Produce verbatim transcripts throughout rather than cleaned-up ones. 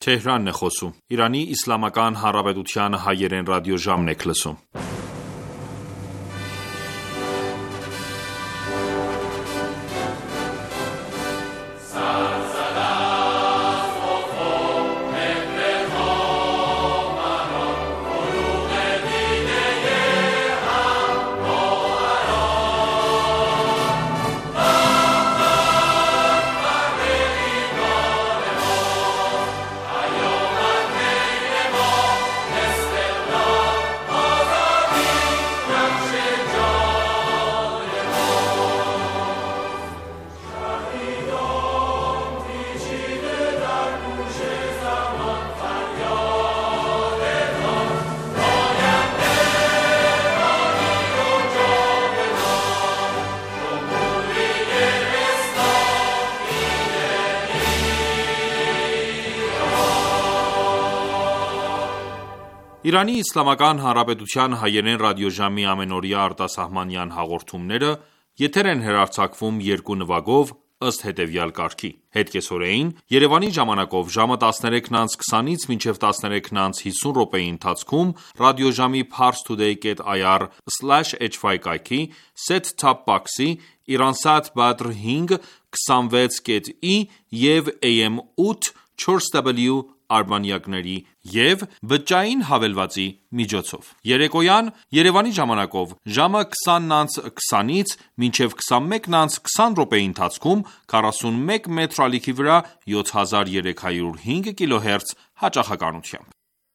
Թեհրանն է խոսում։ Իրանի Իսլամական Հանրապետության հայերեն ռադիոժամն եք լսում։ Իրանի Իսլամական Հանրապետության հայերեն ռադիոժամի ամենօրյա արտասահմանյան հաղորդումները եթեր են հեռարձակվում երկու նվագով ըստ հետևյալ կարգի. Հետկեսօրեին Երևանի ժամանակով ժամը տասներեքն անց քսանից մինչև տասներեքն անց հիսուն րոպեի ընթացքում ռադիոժամի parstoday dot i r slash h y կայքի set-top box-ի Iransat Badr հինգ քսանվեց կետ ի և A M ութ չորս W արբանյակների և բջջային հավելվածի միջոցով։ Երեկոյան Երևանի ժամանակով ժամը քսանն անց քսանից մինչև քսանմեկն անց քսան րոպեի ընթացքում քառասունմեկ մետր ալիքի վրա յոթ հազար երեք հարյուր հինգ կիլոհերց հաճախականությամբ։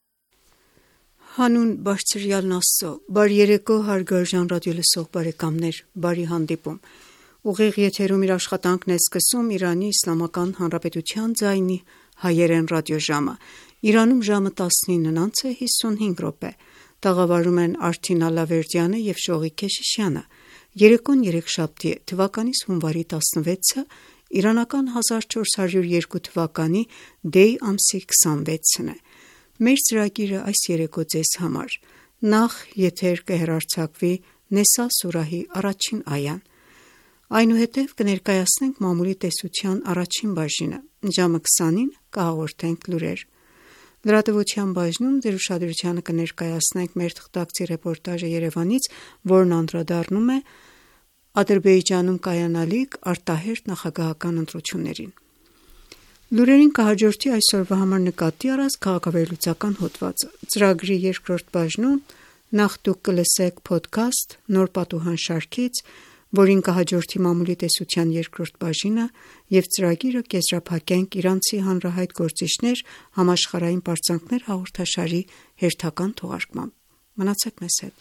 Հանուն Բարձրյալն Աստծո, բարի երեկո հարգարժան ռադիոլսող բարեկամներ, բարի հանդիպում։ Ուղիղ եթերում իր աշխատանքն է սկսում Իրանի Իսլամական Հանրապետության ձայնի հայերեն ռադիոժամը։ Իրանում ժամը տասնինն անց է հիսունհինգ րոպե։ Տաղավարում են Արթին Ալավերդյանը և Շողիկ Քեշիշյանը։ Երեկոն երեքշաբթի է, թվականիս հունվարի տասնվեցը, իրանական հազար չորս հարյուր երկու թվականի դեյ ամսի քսանվեցն է։ Մեր ծրագիրը այս երեկո ձեզ համար նախ եթեր կհեռարձակվի Նեսա սուրահի առաջին այան, այնուհետև կներկայացնենք մամուլի տեսության առաջին բաժինը, ժամը քսանին կհաղորդենք լուրեր։ Լրատվության բաժնում ձեր ուշադրությանը կներկայացնենք մեր թղթակցի ռեպորտաժը Երևանից, որն անդրադառնում է Ադրբեջանում կայանալիք արտահերթ նախագահական ընտրություններին։ Լուրերին կհաջորդի այսօրվա համար նկատի առած քաղաքավերլուծական հոդվածը։ Ծրագրի երկրորդ բաժնում նախ դուք կլսեք փոդքասթ նոր պատուհան շարքից, որին կհաջորդի մամուլի տեսության երկրորդ բաժինը և ծրագիրը կեզրափակենք Իրանցի հանրահայտ գործիչներ համաշխարհային պարծանքներ հաղորդաշարի հերթական թողարկմամբ։ Մնացեք մեզ հետ։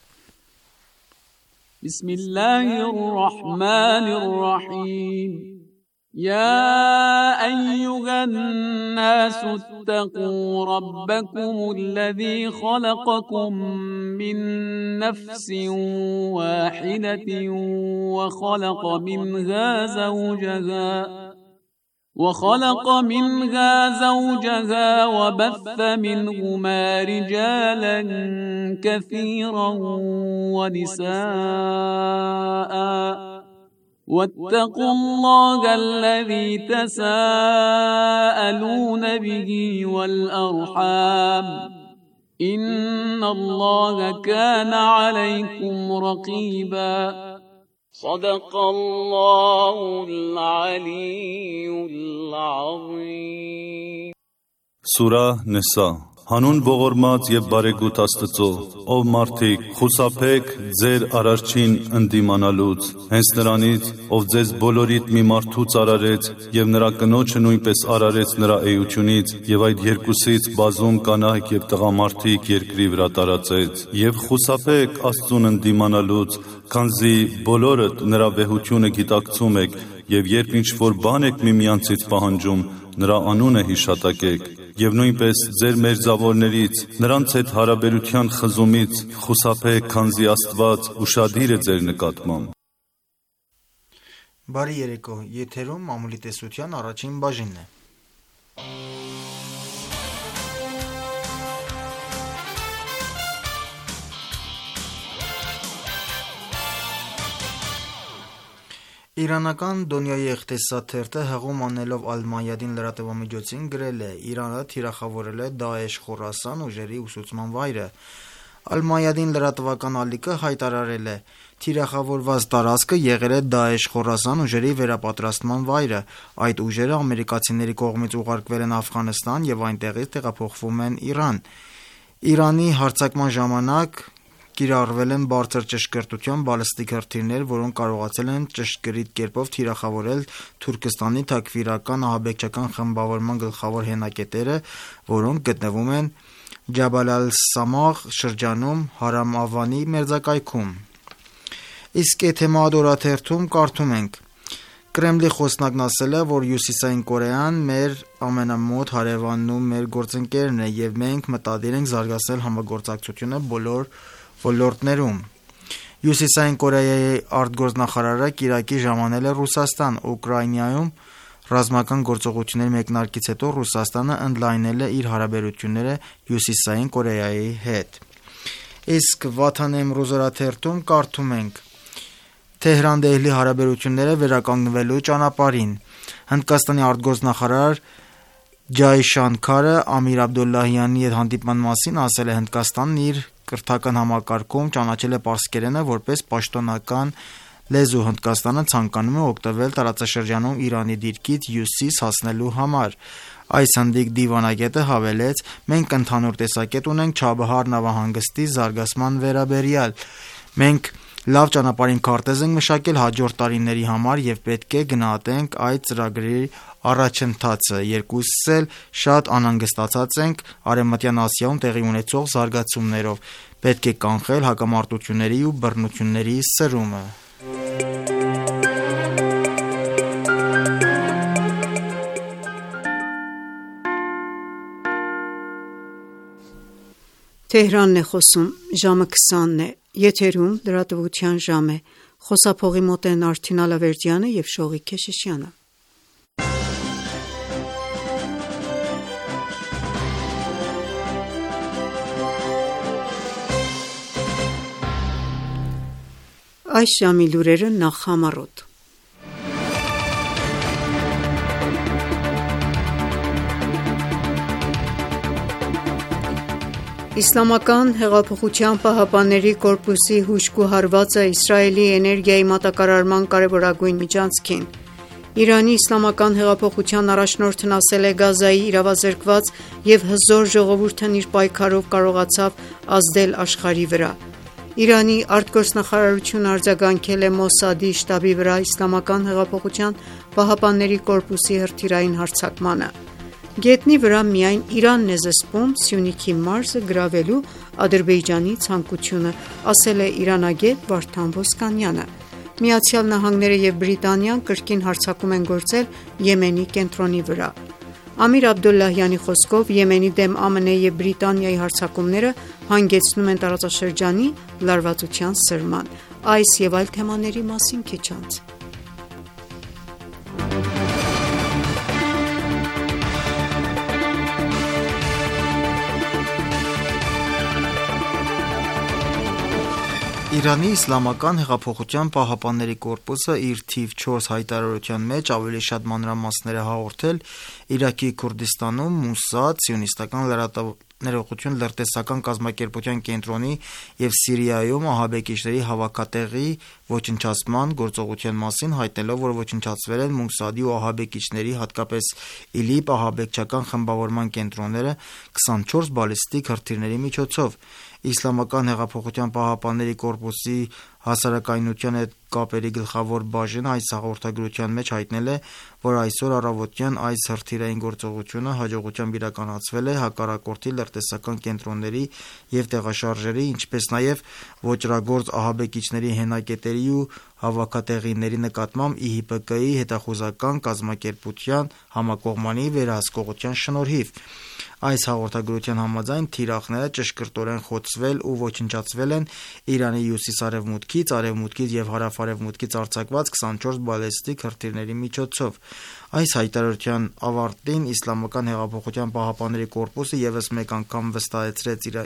Բիսմիլլահիռռահմանիռռահիմ يا أيها الناس اتقوا ربكم الذي خلقكم من نفس واحدة وخلق منها زوجها وخلق منها زوجها وبث منهما رجالا كثيرا ونساء واتقوا الله الذي تساءلون به والأرحام إن الله كان عليكم رقيبا صدق الله العلي العظيم Սուրահ Նեսա Հանուն ողորմած և բարեգութ Աստծո, ով մարդիկ, խուսափեք ձեր Արարչին ընդդիմանալուց, հենց նրանից, ով ձեզ բոլորիդ մի մարդուց արարեց և նրա կնոջը նույնպես արարեց նրա էությունից և այդ երկուսից բազում կանայք և տղամարդիկ երկրի վրա տարածեց, և խուսափեք Աստծուն ընդդիմանալուց, քանզի բոլորդ նրա վեհությունը գիտակցում եք և երբ ինչ-որ բան եք միմյանցից պահանջում, նրա անունը հիշատակեք և նույնպես ձեր մերձավորներից նրանց հետ հարաբերության խզումից խուսափեք, քանզի Աստված ուշադիր է ձեր նկատմամբ։ Բարի երեկո, եթերում մամուլի տեսության առաջին բաժինն է։ Իրանական Դոնյայի Էխտեսադ թերթը հղում անելով Ալ-Մայադին լրատվամիջոցին գրել է. Իրանը թիրախավորել է Դաեշ Խորասան ուժերի ուսուցման վայրը։ Ալ-Մայադին լրատվական ալիքը հայտարարել է. թիրախավորված տարածքը եղել է Դաեշ Խորասան ուժերի վերապատրաստման վայրը։ Այդ ուժերը ամերիկացիների կողմից ուղարկվել են Աֆղանստան եւ այնտեղից տեղափոխվում են Իրան։ Իրանի հարձակման ժամանակ կիրառվել են բարձր ճշգրտության բալիստիկ հրթիռներ, որոնք կարողացել են ճշգրիտ կերպով թիրախավորել Թուրքստանի թաքֆիրական ահաբեկչական խմբավորման գլխավոր հենակետերը, որոնք գտնվում են Ջաբալ Ալ-Սամաղ շրջանում Հարամ Ավանի մերձակայքում։ Իսկ Էթեմադ օրաթերթում կարդում ենք. Կրեմլի խոսնակն ասել է, որ Հյուսիսային Կորեան մեր ամենամոտ հարևանն ու մեր գործընկերն է եւ մենք մտադիր ենք զարգացնել համագործակցությունը բոլոր ոլորտներում։ Հյուսիսային Կորեայի արտգործնախարարը Կիրակի ժամանել է Ռուսաստան, Ուկրաինայում ռազմական գործողությունների մեկնարկից հետո Ռուսաստանը ընդլայնել է իր հարաբերությունները Հյուսիսային Կորեայի հետ։ Իսկ Վաթան Էմրուզ օրաթերթում կարդում ենք. Թեհրան-Դեհլի հարաբերությունները վերականգնվելու ճանապարհին։ Հնդկաստանի արտգործնախարար Ջայշանքարը Ամիր Աբդոլլահյանի հետ հանդիպման մասին ասել է. Հնդկաստանն իր կրթական համակարգում ճանաչել է պարսկերենը որպես պաշտոնական լեզու։ Հնդկաստանը ցանկանում է օգտվել տարածաշրջանում Իրանի դիրքից հյուսիս հասնելու համար։ Այս հնդիկ դիվանագետը հավելեց. մենք ընդհանուր տեսակետ ունենք Չաբահար նավահանգստի զարգացման վերաբերյալ։ Մենք լավ ճանապարհին քարտեզ ենք մշակել հաջորդ տարիների համար եւ պետք է գնահատենք այդ ծրագրի առաջընթացը։ Երկուսս էլ շատ անհանգստացած ենք Արևմտյան Ասիայում տեղի ունեցող զարգացումներով։ Պետք է կանխել հակամարտությունների ու բռնությունների սրումը։ Թեհրանն է խոսում, ժամը քսանն է, եթերում լրատվության ժամ է, խոսափողի մոտ են Արթին Ալավերդյանը և Շողիկ Քեշիշյանը։ Այս ժամի լուրերը նախ համառոտ։ Իսլամական հեղափոխության պահապանների կորպուսի հուժկու հարվածը Իսրայելի էներգիայի մատակարարման կարևորագույն միջանցքին։ Իրանի իսլամական հեղափոխության առաջնորդն ասել է Գազայի իրավազրկված և հզոր ժողովուրդն իր պայքարով կարողացավ ազդել աշխարհի վրա։ Իրանի արտգործնախարարությունը արձագանքել է Մոսադի շտաբի վրա Իսլամական հեղափոխության պահապանների կորպուսի հրթիռային հարձակմանը։ Գետնի վրա միայն Իրանն է զսպում Սյունիքի մարզը գրավելու Ադրբեջանի ցանկությունը, ասել է իրանագետ Վարդան Ոսկանյանը։ Միացյալ Նահանգները և Բրիտանիան կրկին հարձակում են գործել Եմենի կենտրոնի վրա։ Ամիր Աբդոլլահյանի խոսքով Եմենի դեմ ԱՄՆ-ի և Բրիտանիայի հարձակումները հանգեցնում են տարածաշրջանի լարվածության սրման։ Այս և այլ թեմաների մասին քիչ անց։ Իրանի իսլամական հեղափոխության պահապանների կորպուսը իր թիվ չորս հայտարարության մեջ ավելի շատ մանրամասներ է հաղորդել Իրաքի Քուրդիստանում Մոսադ սիոնիստական լրատվամիջոցի լրտեսական կազմակերպության կենտրոնի և Սիրիայում ահաբեկիչների հավաքատեղի ոչնչացման գործողության մասին, հայտնելով, որ ոչնչացվել են Մոսադի ու ահաբեկիչների, հատկապես ԻԼԻՊ ահաբեկչական խմբավորման կենտրոնները քսանչորս բալիստիկ հրթիռների միջոցով։ Իսլամական հեղափոխության պահապանների կորպուսի հասարակայնության հետ կապերի գլխավոր բաժինը այս հաղորդագրության մեջ հայտնել է, որ այսօր առավոտյան այս հրթիռային գործողությունը հաջողությամբ իրականացվել է հակառակորդի լրտեսական կենտրոնների և տեղաշարժերի, ինչպես նաև ոճրագործ ահաբեկիչների հենակետերի ու հավաքատեղիների նկատմամբ ԻՀՊԿ-ի հետախուզական կազմակերպության համակողմանի վերահսկողության շնորհիվ։ Այս հաղորդագրության համաձայն թիրախները ճշգրտորեն խոցվել ու ոչնչացվել են Իրանի հյուսիս-արևմուտքից, արևմուտքից և հարավ-արևմուտքից արձակված քսանչորս բալիստիկ հրթիռների միջոցով։ Այս հայտարարության ավարտին Իսլամական հեղափոխության պահապանների կորպուսը ևս մեկ անգամ վստահեցրեց իր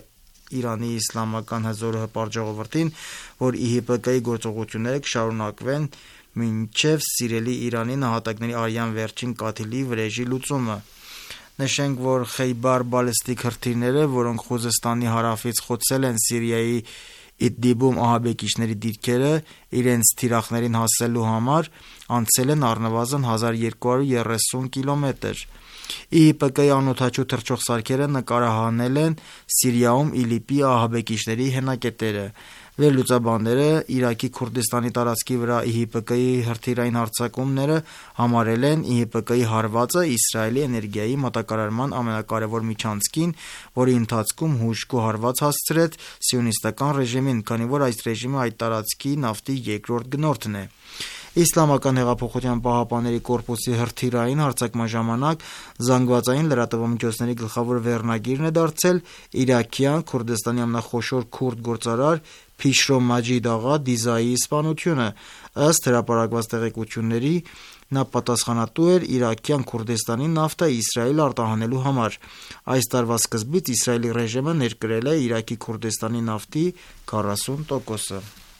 Իրանի իսլամական հզոր հպարտ ժողովրդին, որ ի հի պե կա-ի գործողությունները կշարունակվեն մինչև սիրելի Իրանի նահատակների արյան վերջին կաթիլի վրեժի լուծումը։ Նշենք, որ Խեյբար բալիստիկ հրթիռները, որոնք Խուզեստանի հարավից խոցել են Սիրիայի Իդլիբում ահաբեկիչների դիրքերը, իրենց թիրախներին հասնելու համար անցել են առնվազն հազար երկու հարյուր երեսուն կիլոմետր։ ի հի պե կա-ի անօդաչու թռչող սարքերը նկարահանել են Սիրիայում ԻԼԻՊ-ի ահաբեկիչների հենակետերը։ Վերլուծաբանները Իրաքի Քուրդիստանի տարածքի վրա ի հի պե կա-ի հրթիռային հարձակումները համարել են ի հի պե կա-ի հարվածը Իսրայելի էներգիայի մատակարարման ամենակարևոր միջանցքին, որի ընթացքում հուժկու հարված հասցրեց սիոնիստական ռեժիմին, քանի որ այս ռեժիմը այդ տարածքի նավթի երկրորդ գնորդն է։ Իսլամական հեղափոխության պահապանների կորպուսի հրթիռային հարձակման ժամանակ զանգվածային լրատվամիջոցների գլխավոր վերնագիրն է դարձել իրաքյան Քուրդիստանի ամենախոշոր քուրդ գործարար Փիշրո Մաջիդ աղա Դիզայի սպանությունը։ Ըստ հրապարակված տեղեկությունների, նա պատասխանատու էր իրաքյան Քուրդիստանի նավթը Իսրայել արտահանելու համար։ Այս տարվա սկզբից Իսրայելի ռեժիմը ներկրել է Իրաքի Քուրդիստանի նավթի քառասուն տոկոսը։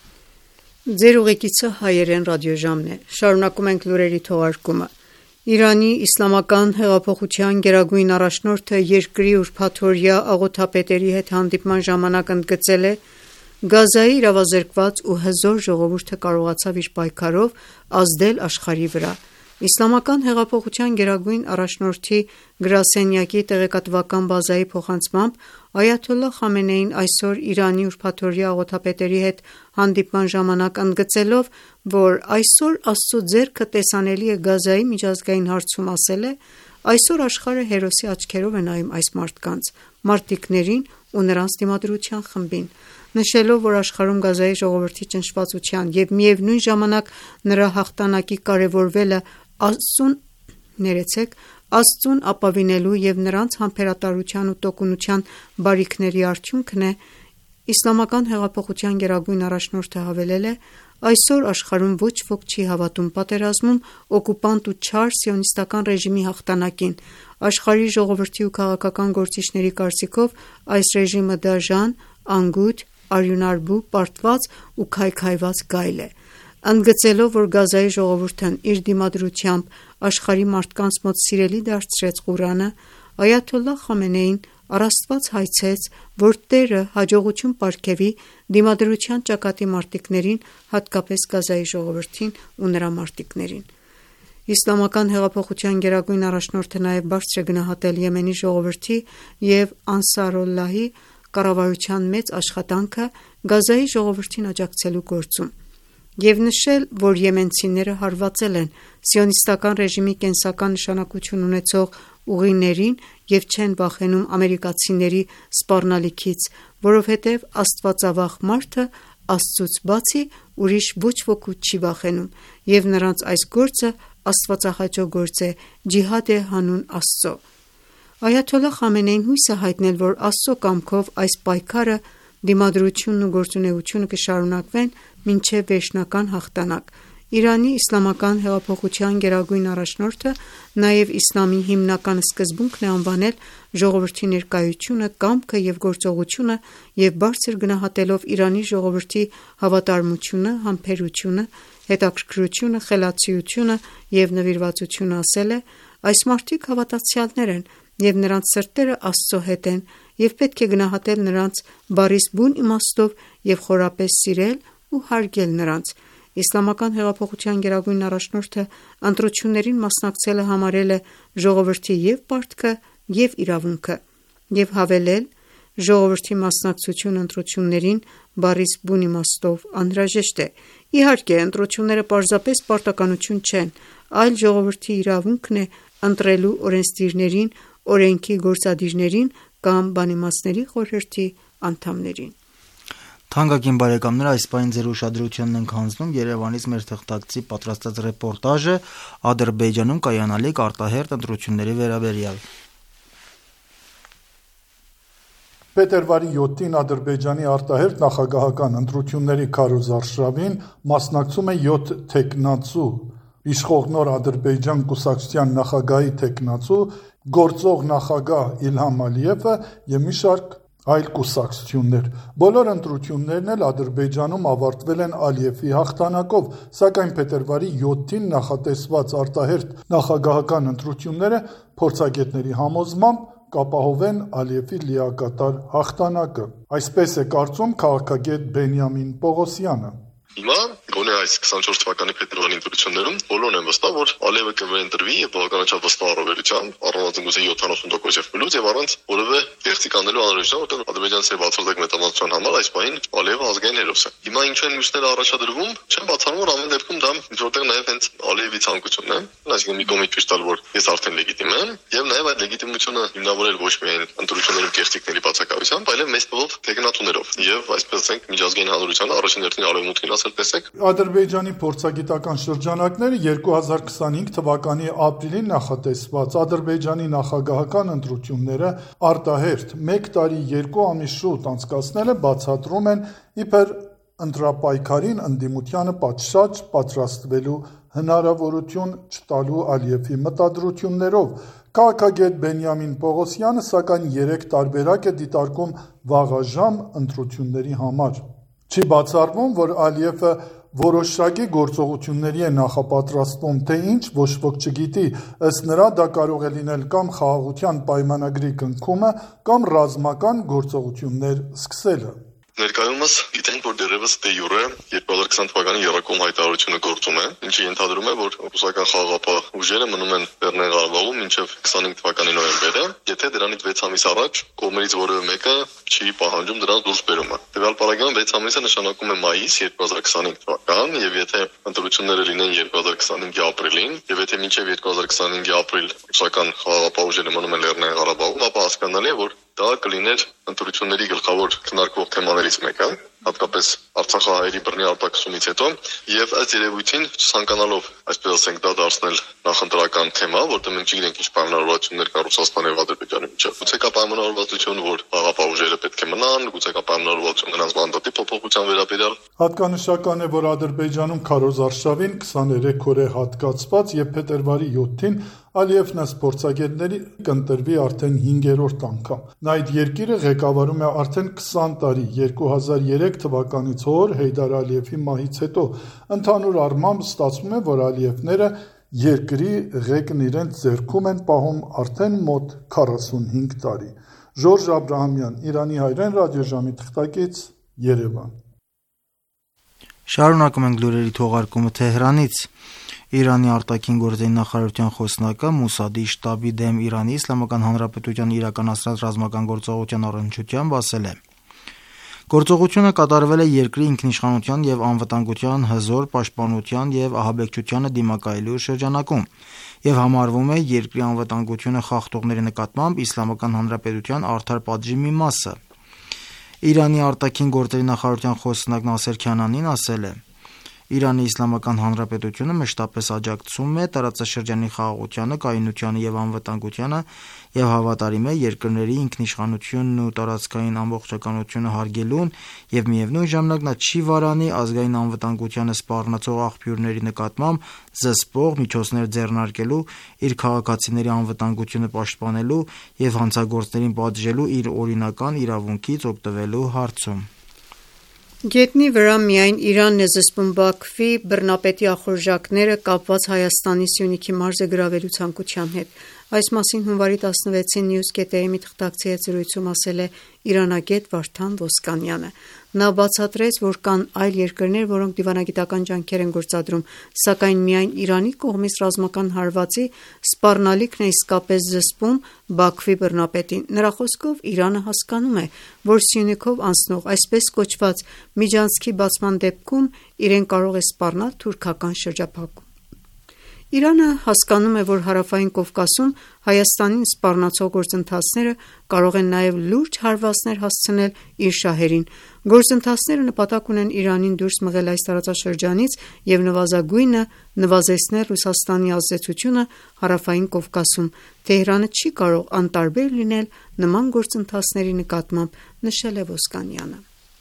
Ձեր ուղեկիցը հայերեն ռադիոժամն է։ Շարունակում ենք լուրերի թողարկումը։ Իրանի իսլամական հեղափոխության գերագույն առաջնորդը երկրի ուրբաթօրյա աղոթապետերի հետ հանդիպման ժամանակ ընդգծել է. «Գազայի իրավազրկված ու հզոր ժողովուրդը կարողացավ իր պայքարով ազդել աշխարհի վրա»։ Իսլամական հեղափոխության գերագույն առաջնորդի գրասենյակի տեղեկատվական բազայի փոխանցմամբ Այաթոլլահ Խամենեին այսօր Իրանի ուրբաթօրյա աղոթապետերի հետ հանդիպման ժամանակ ընդգծելով, որ այսօր Աստծո ձեռքը տեսանելի է Գազայի միջազգային հարցում, ասել է. «Այսօր աշխարհը հերոսի աչքերով է նայում այս մարդկանց, մարտիկներին ու նրանց դիմադրության խմբին»։ Նշելով, որ աշխարհում Գազայի ժողովրդի ճնշվածության և միևնույն ժամանակ նրա հաղթանակի կարևորվելը Աստծուն ներեցեք Աստծուն ապավինելու և նրանց համբերատարության ու տոկունության բարիքների արդյունքն է, Իսլամական հեղափոխության գերագույն առաջնորդը հավելել է. «Այսօր աշխարհում ոչ ոք չի հավատում պատերազմում օկուպանտ ու չար սիոնիստական ռեժիմի հաղթանակին։ Աշխարհի ժողովրդի ու քաղաքական գործիչների կարծիքով այս ռեժիմը դաժան, անգութ, արյունարբու, պարտված ու քայքայված գայլ է»։ Ընդգծելով, որ Գազայի ժողովուրդն իր դիմադրությամբ աշխարհի մարդկանց մոտ սիրելի դարձրեց Ղուրանը, Այաթոլլահ Խամենեին առաստված հայցեց, որ Տերը հաջողություն պարգևի դիմադրության ճակատի մարտիկներին, հատկապես Գազայի ժողովրդին ու նրա մարտիկներին։ Իսլամական հեղափոխության գերագույն առաջնորդը նաև բարձր է գնահատել Եմենի ժողովրդի և Անսարոլլահի կառավարության մեծ աշխատանքը Գազայի ժողովրդին աջակցելու գործում և նշել, որ եմենցիները հարվածել են սիոնիստական ռեժիմի կենսական նշանակություն ունեցող ուղիներին և չեն վախենում ամերիկացիների սպառնալիքից, որովհետև աստվածավախ մարդը Աստծուց բացի ուրիշ ոչ ոքուց չի վախենում, և նրանց այս գործը աստվածախաչո գործ է, ջիհադ է հանուն Աստծո։ Այաթոլլահ Խամենեին հույս է հայտնել, որ Աստծո կամքով այս պայքարը, դիմադրությունն ու գործունեությունը կշարունակվեն մինչև վերջնական հաղթանակ։ Իրանի իսլամական հեղափոխության գերագույն առաջնորդը նաև իսլամի հիմնական սկզբունքն է անվանել ժողովրդի ներկայությունը, կամքը և գործողությունը և բարձր գնահատելով Իրանի ժողովրդի հավատարմությունը, համբերությունը, հետաքրքրությունը, խելացիությունը և նվիրվածությունը, ասել է. «Այս մարդիկ հավատացյալներ են և նրանց սրտերը Աստծո հետ են և պետք է գնահատել նրանց բառիս բուն իմաստով և խորապես սիրել ու հարգել նրանց»։ Իսլամական հեղափոխության գերագույն առաջնորդը ընտրություններին մասնակցելը համարել է ժողովրդի և պարտքը, և իրավունքը և հավելել. «Ժողովրդի մասնակցությունը ընտրություններին բառիս բուն իմաստով անհրաժեշտ է։ Իհարկե, ընտրությունները պարզապես պարտականություն չեն, այլ ժողովրդի իրավունքն է ընտրելու օրենսդիրներին, օրենքի գործադիրներին կամ բանիմացների խորհրդի անդամներին»։ Թանկագին բարեկամներ, այս պահին ձեր ուշադրությունն ենք հանձնում Երևանից մեր թղթակցի պատրաստած ռեպորտաժը Ադրբեջանում կայանալիք արտահերթ ընտրությունների վերաբերյալ։ Փետրվարի յոթին Ադրբեջանի արտահերթ նախագահական ընտրությունների քարոզարշավին մասնակցում է յոթ թեկնածու՝ իշխող Նոր Ադրբեջան կուսակցության նախագահի թեկնածու, գործող նախագահ Իլհամ Ալիևը և մի շարք այլ կուսակցություններ։ Բոլոր ընտրություններն էլ Ադրբեջանում ավարտվել են Ալիևի հաղթանակով, սակայն փետրվարի յոթին նախատեսված արտահերթ նախագահական ընտրությունները փորձագետների համոզմամբ կապահովեն Ալիևի լիակատար հաղթանակը։ Այսպես է կարծում քաղաքագետ Բենյամին Պողոսյանը։ Հիմա գոնե այս քսանչորս թվականի փետրվարի ընտրություններում բոլորն են վստահ, որ Ալիևը կվերընտրվի եւ բավականաչափ վստահ առավելությամբ, առանց գուցե յոթանասուն տոկոս եղբելուց եւ առանց որևէ կեղծիք անելու անհրաժեշտ, որտեղ ադրբեջանցիների բացարձակ մեծամասնության համար այս պահին Ալիևը ազգային հերոս է։ Հիմա ինչ են մյուսները առաջադրվում, չեմ բացառում, որ ամեն դեպքում դա որտեղ նաեւ հենց Ալիևի ցանկությունն է, այսինքն մի կողմից ճիշտ տալ, որ ես արդեն լեգիտիմ եմ, եւ նաեւ այդ լեգիտիմությունը հիմնավորել ոչ միայն ընտրություններում կեղծիքների բացակայությամբ, այլև մեծ թվով տեխնատուներով եւ այսպես ասենք միջազգային հանրությանը առաջին հերթին արևմուտքին Ադրբեջանի փորձագիտական շրջանակները երկու հազար քսանհինգ թվականի ապրիլին նախատեսված Ադրբեջանի նախագահական ընտրությունները արտահերթ մեկ տարի երկու ամիս շուտ անցկացնելը բացատրում են իբր ընտրապայքարին ընդդիմությանը պատշաճ պատրաստվելու հնարավորություն չտալու Ալիևի մտադրություններով։ Քաղաքագետ Բենյամին Պողոսյանը սակայն երեք տարբերակ է դիտարկում վաղաժամ ընտրությունների համար։ Չի բացառվում, որ Ալիևը որոշակի գործողությունների է նախապատրաստվում, թե ինչ ոչ ոք չգիտի, ըստ նրա դա կարող է լինել կամ խաղաղության պայմանագրի կնքումը, կամ ռազմական գործողություններ սկսելը։ Ներկայումս գիտենք, որ դեռևս դե յուրե երկու հազար քսան թվականի եռակողմ հայտարարությունը գործում է, ինչը ենթադրում է, որ ռուսական խաղաղապահ ուժերը մնում են Լեռնային Ղարաբաղում մինչև քսանհինգ թվականի նոյեմբերը, եթե դրանից վեց ամիս առաջ կողմերից որևէ մեկը չի պահանջում դրանց դուրս բերումը։ Տվյալ պարագայում վեց ամիսը նշանակում է մայիս երկու հազար քսանհինգ թվական, եւ եթե ընտրությունները լինեն երկու հազար քսանհինգի ապրիլին, եւ եթե մինչև երկու հազար քսանհինգի ապրիլ ռուսական խաղաղապահ ուժերը մնում են Լեռնային Ղարաբաղում, ապա հասկանալի է, որ դա կլիներ ընտրությունների գլխավոր քննարկվող թեմաներից մեկը, հատկապես Արցախահայերի բռնի արտաքսումից հետո, եւ այս երևույթին ցանկանալով, այսպես ասենք, դա դարձնել նախընտրական թեմա, որտեղ մենք չգիտենք ինչ պայմանավորվածություններ կա Ռուսաստանի եւ Ադրբեջանի միջեւ։ Գուցե կա պայմանավորվածություն, որ խաղաղապահ ուժերը պետք է մնան, գուցե կա պայմանավորվածություն նրանց մանդատի փոփոխության վերաբերյալ։ Հատկանշական է, որ Ադրբեջանում քարոզարշավին քսաներեք օր է հատկացված եւ փետրվարի յոթին Ալիևն ըստ փորձագետների կընտրվի արդեն հինգերորդ անգամ։ Նա այդ երկիրը ղեկավարում է արդեն քսան տարի, երկու հազար երեք թվականից հոր Հեյդար Ալիևի մահից հետո։ Ընդհանուր առմամբ ստացվում է, որ Ալիևները երկրի ղեկն իրենց ձեռքում են պահում արդեն մոտ քառասունհինգ տարի։ Ժորժ Աբրահամյան, Իրանի հայրեն ռադիոժամի թղթակից, Երևան։ Շարունակում ենք լուրերի թողարկումը Թեհրանից։ Իրանի արտաքին գործերի նախարարության խոսնակը Մոսադի շտաբի դեմ Իրանի Իսլամական Հանրապետության իրականացրած ռազմական գործողության առնչությամբ ասել է. Գործողությունը կատարվել է երկրի ինքնիշխանության եւ անվտանգության հզոր պաշտպանության եւ ահաբեկչությանը դիմակայելու շրջանակում եւ համարվում է երկրի անվտանգությունը խախտողների նկատմամբ Իսլամական Հանրապետության արդար պատժի մի մասը։ Իրանի արտաքին գործերի նախարարության խոսնակ Նասեր Քանանին ասել է. Իրանի Իսլամական Հանրապետությունը մշտապես աջակցում է տարածաշրջանի խաղաղությանը, կայունությանը եւ անվտանգությանը եւ հավատարիմ է երկրների ինքնիշխանությունն ու տարածքային ամբողջականությունը հարգելուն եւ միևնույն ժամանակ նա չի վարանի ազգային անվտանգությանը սպառնացող աղբյուրների նկատմամբ զսպող միջոցներ ձեռնարկելու, իր քաղաքացիների անվտանգությունը պաշտպանելու եւ հանցագործներին պատժելու իր օրինական իրավունքից օգտվելու հարցում։ Գետնի վրա միայն Իրանն է զսպում Բաքվի բռնապետի ախորժակները կապված Հայաստանի Սյունիքի մարզը գրավելու ցանկության հետ։ Այս մասին հունվարի տասնվեցին News.am-ի թղթակցի հետ զրույցում ասել է իրանագետ Վարդան Ոսկանյանը։ Նա բացատրեց, որ կան այլ երկրներ, որոնք դիվանագիտական ջանքեր են գործադրում, սակայն միայն Իրանի կողմից ռազմական հարվածի սպառնալիքն է իսկապես զսպում Բաքվի բռնապետին։ Նրա խոսքով Իրանը հասկանում է, որ Սյունիքով անցնող այսպես կոչված միջանցքի բացման դեպքում իրեն կարող է սպառնալ թուրքական շրջափակում։ Իրանը հասկանում է, որ Հարավային Կովկասում Հայաստանին սպառնացող գործընթացները կարող են նաև լուրջ հարվածներ հասցնել իր շահերին։ Գործընթացները նպատակ ունեն Իրանին դուրս մղել այս տարածաշրջանից և նվազագույնը նվազեցնել Ռուսաստանի ազդեցությունը Հարավային Կովկասում։ Թեհրանը չի կարող անտարբեր լինել նման գործընթացների նկատմամբ, նշել է Ոսկանյանը։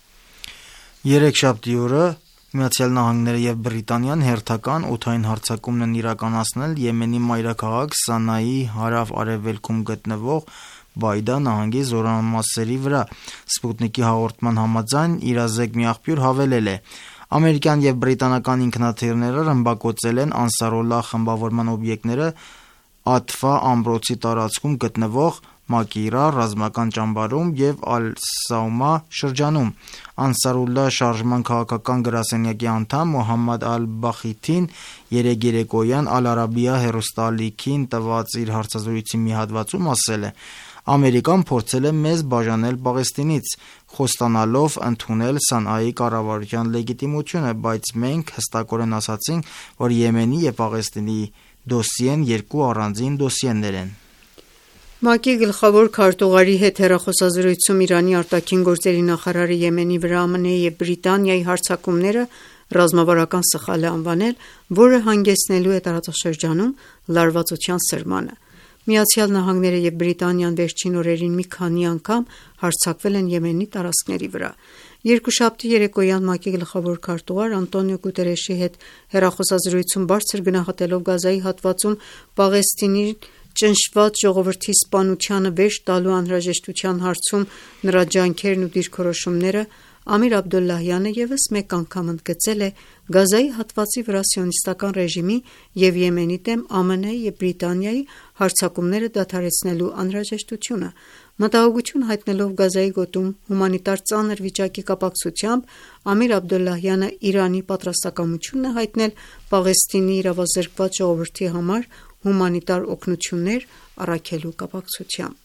Երեքշաբթի օրը Միացյալ Նահանգները եւ Բրիտանիան հերթական օդային հարձակումն են իրականացնել Եմենի մայրաքաղաք Սանայի հարավ-արևելքում գտնվող Բայդա նահանգի զորամասերի վրա։ Սպուտնիկի հաղորդման համաձայն իրազեկ մի աղբյուր հավելել է. ամերիկյան եւ բրիտանական ինքնաթիռները ռմբակոծել են Անսարոլլահ խմբավորման օբյեկտները Աթֆա ամրոցի տարածքում գտնվող Մակիրա ռազմական ճամբարում եւ Ալ-Սաումա շրջանում։ Անսարուլլահ շարժման քաղաքական գրասենյակի անդամ Մոհամմադ Ալ-Բախիթին երեկ երեկոյան Ալ-Արաբիա հեռուստաալիքին տված իր հարցազրույցի մի հատվածում ասել է. Ամերիկան փորձել է մեզ բաժանել Պաղեստինից, խոստանալով ընդունել Սանայի կառավարության լեգիտիմությունը, բայց մենք հստակորեն ասացինք, որ Եմենի եւ Պաղեստինի դոսիեն երկու առանձին դոսիեներ են։ ՄԱԿ-ի գլխավոր քարտուղարի հետ հեռախոսազրույցում Իրանի արտաքին գործերի նախարարը Եմենի վրա ԱՄՆ-ի եւ Բրիտանիայի հարձակումները ռազմավարական սխալ է անվանել, որը հանգեցնելու է տարածաշրջանում լարվածության սրմանը։ Միացյալ Նահանգները եւ Բրիտանիան վերջին օրերին մի քանի անգամ հարձակվել են Եմենի տարածքների վրա։ Երկուշաբթի երեկոյան ՄԱԿ-ի գլխավոր քարտուղար Անտոնիո Գուտերեշի հետ հեռախոսազրույցում բարձր գնահատելով Գազայի հատվածում Պաղեստինի ճնշված ժողովրդի սպանությանը վերջ տալու անհրաժեշտության հարցում նրա ջանքերն ու դիրքորոշումները, Ամիր Աբդոլլահյանը ևս մեկ անգամ ընդգծել է Գազայի հատվածի վրա սիոնիստական ռեժիմի եւ Եմենի դեմ ԱՄՆ-ի եւ Բրիտանիայի հարձակումները դադարեցնելու անհրաժեշտությունը։ Մտահոգություն հայտնելով Գազայի գոտում հումանիտար ծանր վիճակի կապակցությամբ Ամիր Աբդոլլահյանը Իրանի պատրաստակամությունն է հայտնել Պաղեստինի իրավազրկված ժողովրդի համար հումանիտար օգնություններ առաքելու կապակցությամբ։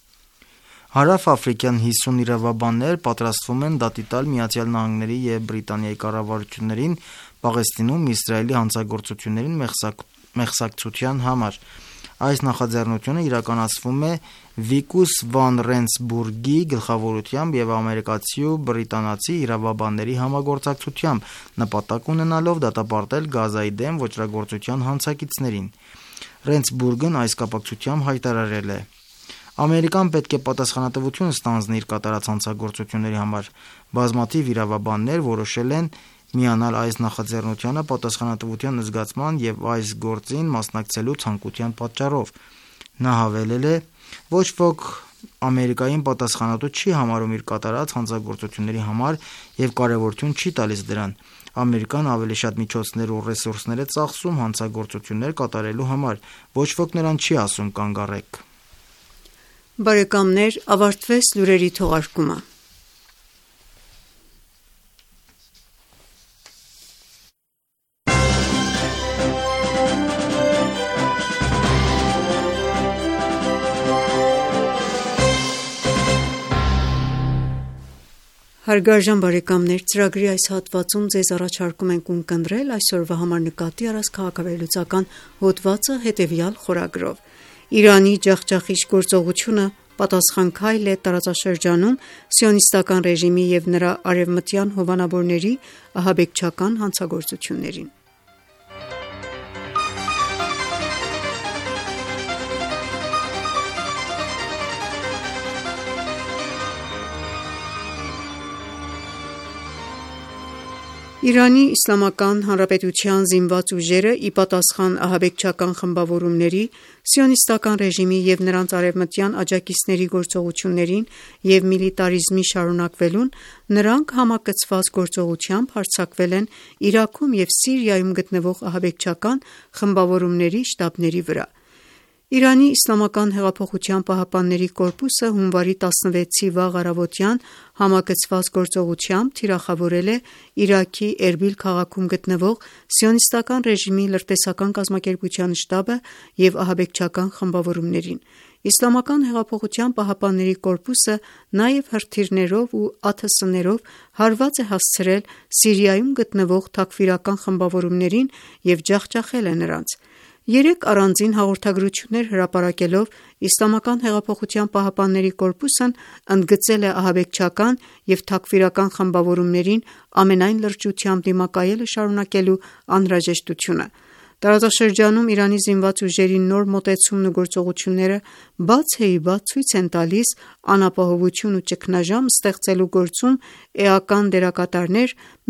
Հարավ-աֆրիկյան հիսուն իրավաբաններ պատրաստվում են դատի տալ Միացյալ Նահանգների եւ Բրիտանիայի կառավարություններին Պաղեստինում Իսրայելի հանցագործություններին մեղսակցության համար։ Այս նախաձեռնությունը իրականացվում է Վիկուս վան Ռենսբուրգի գլխավորությամբ եւ ամերիկացի ու բրիտանացի իրավաբանների համագործակցությամբ, նպատակ ունենալով դատապարտել Գազայի դեմ ոճրագործության հանցակիցներին։ Ռենսբուրգն այս կապակցությամբ հայտարարել է. Ամերիկան պետք է պատասխանատվություն ստանձնի իր կատարած հանցագործությունների համար։ Բազմաթիվ իրավաբաններ որոշել են միանալ այս նախաձեռնությանը պատասխանատվության զգացման եւ այս գործին մասնակցելու ցանկության պատճառով։ Նա հավելել է. ոչ ոք Ամերիկային պատասխանատու չի համարում իր կատարած հանցագործությունների համար եւ կարեւորություն չի տալիս դրան։ Ամերիկան ավելի շատ միջոցներ ու ռեսուրսներ է ծախսում հանցագործություններ կատարելու համար։ Ոչ ոք նրան չի ասում կանգ առեք։ Բարեկամներ, ավարտվեց լուրերի թողարկումը։ Հարգարժան բարեկամներ, ծրագրի այս հատվածում ձեզ առաջարկում ենք ունկնդրել այսօրվա համար նկատի առած քաղաքավարլուծական հոդվածը հետևյալ խորագրով. Իրանի ջախջախիչ գործողությունը պատասխան քայլ է տարածաշրջանում սիոնիստական ռեժիմի եւ նրա արևմտյան հովանավորների ահաբեկչական հանցագործություններին։ Իրանի Իսլամական Հանրապետության զինված ուժերը ի պատասխան ահաբեկչական խմբավորումների, սիոնիստական ռեժիմի եւ նրանց արևմտյան աջակիցների գործողություններին եւ միլիտարիզմի շարունակվելուն, նրանք համակցված գործողությամբ հարձակվել են Իրաքում եւ Սիրիայում գտնվող ահաբեկչական խմբավորումների շտաբների վրա։ Իրանի Իսլամական հեղափոխության պահապանների կորպուսը հունվարի տասնվեցի վաղ առավոտյան համակցված գործողությամբ թիրախավորել է Իրաքի Էրբիլ քաղաքում գտնվող սիոնիստական ռեժիմի լրտեսական կազմակերպության շտաբը եւ ահաբեկչական խմբավորումներին։ Իսլամական հեղափոխության պահապանների կորպուսը նաեւ հրթիռներով ու ԱԹՍ-ներով հարված է հասցրել Սիրիայում գտնվող թաքֆիրական խմբավորումներին եւ ջախջախել է նրանց։ Երեք առանձին հաղորդագրություններ հրապարակելով Իսլամական հեղափոխության պահապանների կորպուսն ընդգծել է ահաբեկչական եւ թաքֆիրական խմբավորումներին ամենայն լրջությամբ դիմակայելը շարունակելու անհրաժեշտությունը։ Տարածաշրջանում Իրանի զինված ուժերի նոր մոտեցումն ու գործողությունները բաց էի բաց ցույց են տալիս անապահովություն ու ճգնաժամ ստեղծելու գործում էական դերակատարներ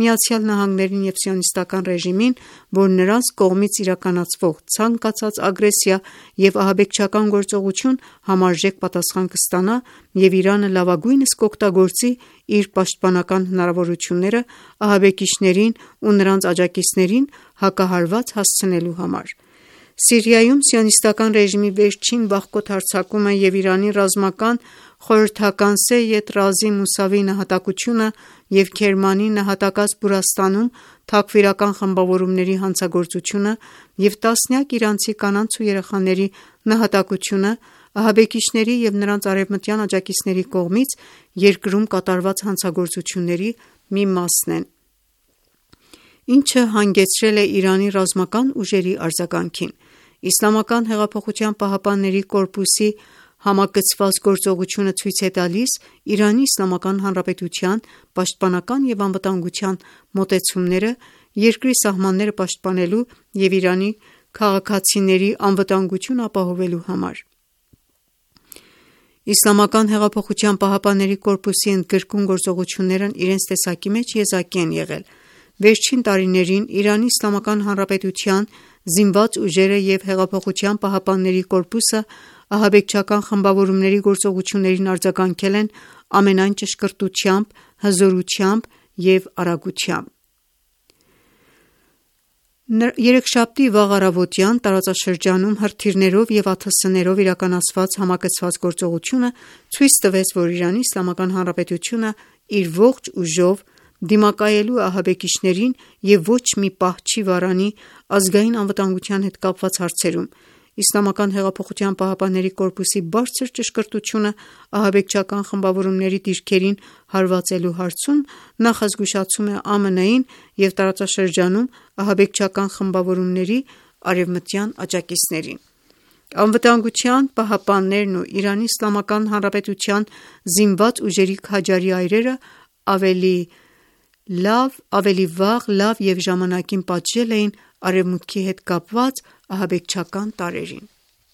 Միացյալ Նահանգներին և Սիոնիստական ռեժիմին, որ նրանց կողմից իրականացվող ցանկացած ագրեսիա և ահաբեկչական գործողություն համարժեք պատասխան կստանա և Իրանը լավագույնս կօգտագործի իր պաշտպանական հնարավորությունները ահաբեկիչներին ու նրանց աջակիցներին հակահարված հասցնելու համար: Սիրիայում Սիոնիստական ռեժիմի վերջին վախկոտ հարձակումը և Իրանի ռազմական խորհրդական Սեյեդ Ռազի Մուսավիի նահատակությունը և Քերմանի նահատակած Բուրաստանում թաքֆիրական խմբավորումների հանցագործությունը և տասնյակ իրանցի կանանց ու երեխաների նահատակությունը ահաբեկիչների և նրանց արևմտյան աջակիցների կողմից երկրում կատարված հանցագործությունների մի մասն են, ինչը հանգեցրել է Իրանի ռազմական ուժերի արձագանքին: Իսլամական հեղափոխության պահապանների կորպուսի համակցված գործողությունը ցույց է տալիս Իրանի Իսլամական Հանրապետության պաշտպանական և անվտանգության մոտեցումները երկրի սահմանները պաշտպանելու և Իրանի քաղաքացիների անվտանգությունը ապահովելու համար: Իսլամական հեղափոխության պահապանների կորպուսի ընդգրկուն գործողություններն իրենց տեսակի մեջ եզակի են եղել: Վերջին տարիներին Իրանի Իսլամական Հանրապետության զինված ուժերը և հեղափոխության պահապանների կորպուսը ահաբեկչական խմբավորումների գործողություններին արձագանքել են ամենայն ճշգրտությամբ, հզորությամբ և արագությամբ: Երեքշաբթի վաղ առավոտյան տարածաշրջանում հրթիռներով և ԱԹՍ-ներով իրականացված համակցված գործողությունը ցույց տվեց, որ Իրանի Իսլամական Հանրապետությունը իր ողջ ուժով դիմակայելու է ահաբեկիչներին և ոչ մի պահ չի վարանի ազգային անվտանգության հետ կապված հարցերում: Իսլամական հեղափոխության պահապանների կորպուսի բարձր ճշգրտությունը ահաբեկչական խմբավորումների դիրքերին հարվածելու հարցում նախազգուշացում է ԱՄՆ-ին և տարածաշրջանում ահաբեկչական խմբավորումների արևմտյան աջակիցներին: Անվտանգության պահապաններն ու Իրանի Իսլամական Հանրապետության զինված ուժերի քաջարի այրերը ավելի վաղ լավ և ժամանակին պատժել էին Արևմուտքի հետ կապված ահաբեկչական տարրերին: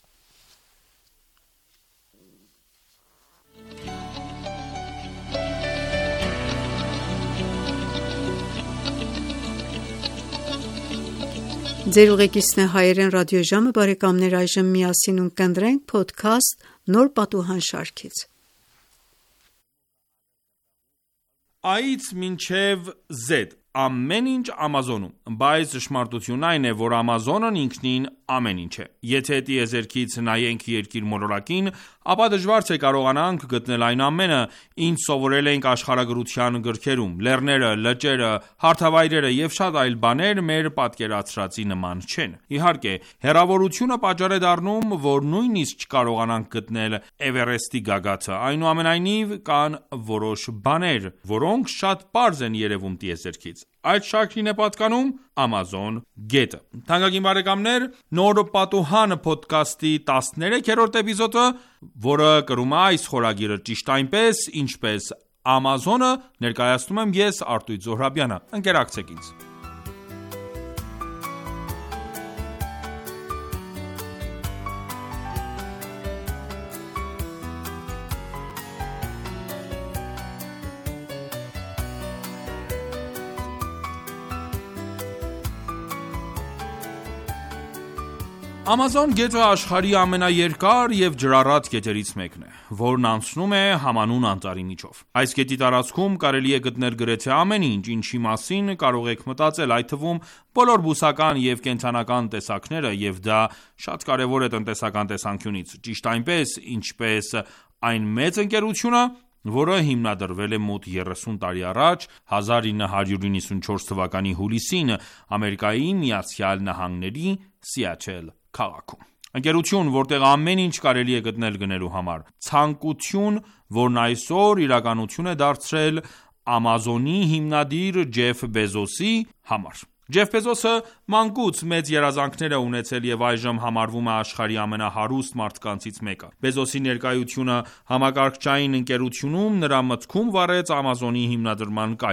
Ա-ից մինչև Զեդ ամեն ինչ Ամազոնում: Բայց ճշմարտությունն այն է, որ Ամազոնն ինքնին ամեն ինչ է: Եթե տիեզերքից նայենք Երկիր մոլորակին, ապա դժվար թե կարողանանք գտնել այն ամենը, ինչ սովորել ենք աշխարհագրության գրքերում: Լեռները, լճերը, հարթավայրերը և շատ այլ բաներ մեր պատկերացրածի նման չեն: Իհարկե, հեռավորությունը պատճառ է դառնում, որ նույնիսկ չկարողանանք գտնել Էվերեստի գագաթը: Այնուամենայնիվ, կան որոշ բաներ, որոնք շատ պարզ են երևում տիեզերքից: Այդ շարքին է պատկանում Ամազոն գետը: Թանկագին բարեկամներ, «Նոր պատուհան» փոդքասթի տասներեքերորդ էպիզոդը, որը կրում է այս խորագիրը «Ճիշտ այնպես, ինչպես Ամազոնը», ներկայացնում եմ ես Արտույտ Զոհրաբյանը: Ընկերակցեք ինձ: Ամազոն գետը աշխարհի ամենաերկար և ջրառատ գետերից մեկն է, որն անցնում է համանուն անտառի միջով: Այս գետի տարածքում կարելի է գտնել գրեթե ամեն ինչ, ինչի մասին կարող եք մտածել, այդ թվում բոլոր բուսական և կենդանական տեսակները, և դա շատ կարևոր է տնտեսական տեսանկյունից: Ճիշտ այնպես, ինչպես այն մեծ ընկերությունը, որը հիմնադրվել է մոտ երեսուն տարի առաջ՝ հազար ինը հարյուր իննսունչորս թվականի հուլիսին Ամերիկայի Միացյալ Նահանգների Սիաթլ քաղաքում: Ընկերություն, որտեղ ամեն ինչ կարելի է գտնել գնելու համար: Ցանկություն, որն այսօր իրականություն է դարձրել Ամազոնի հիմնադիր Ջեֆ Բեզոսի համար: Ջեֆ Բեզոսը մանկուց մեծ երազանքներ է ունեցել և այժմ համարվում է աշխարհի ամենահարուստ մարդկանցից մեկը: Բեզոսի ներկայությունը համակարգչային ընկերությունում նրա մտքում վառեց Ամազոնի հիմնադրման կայծը: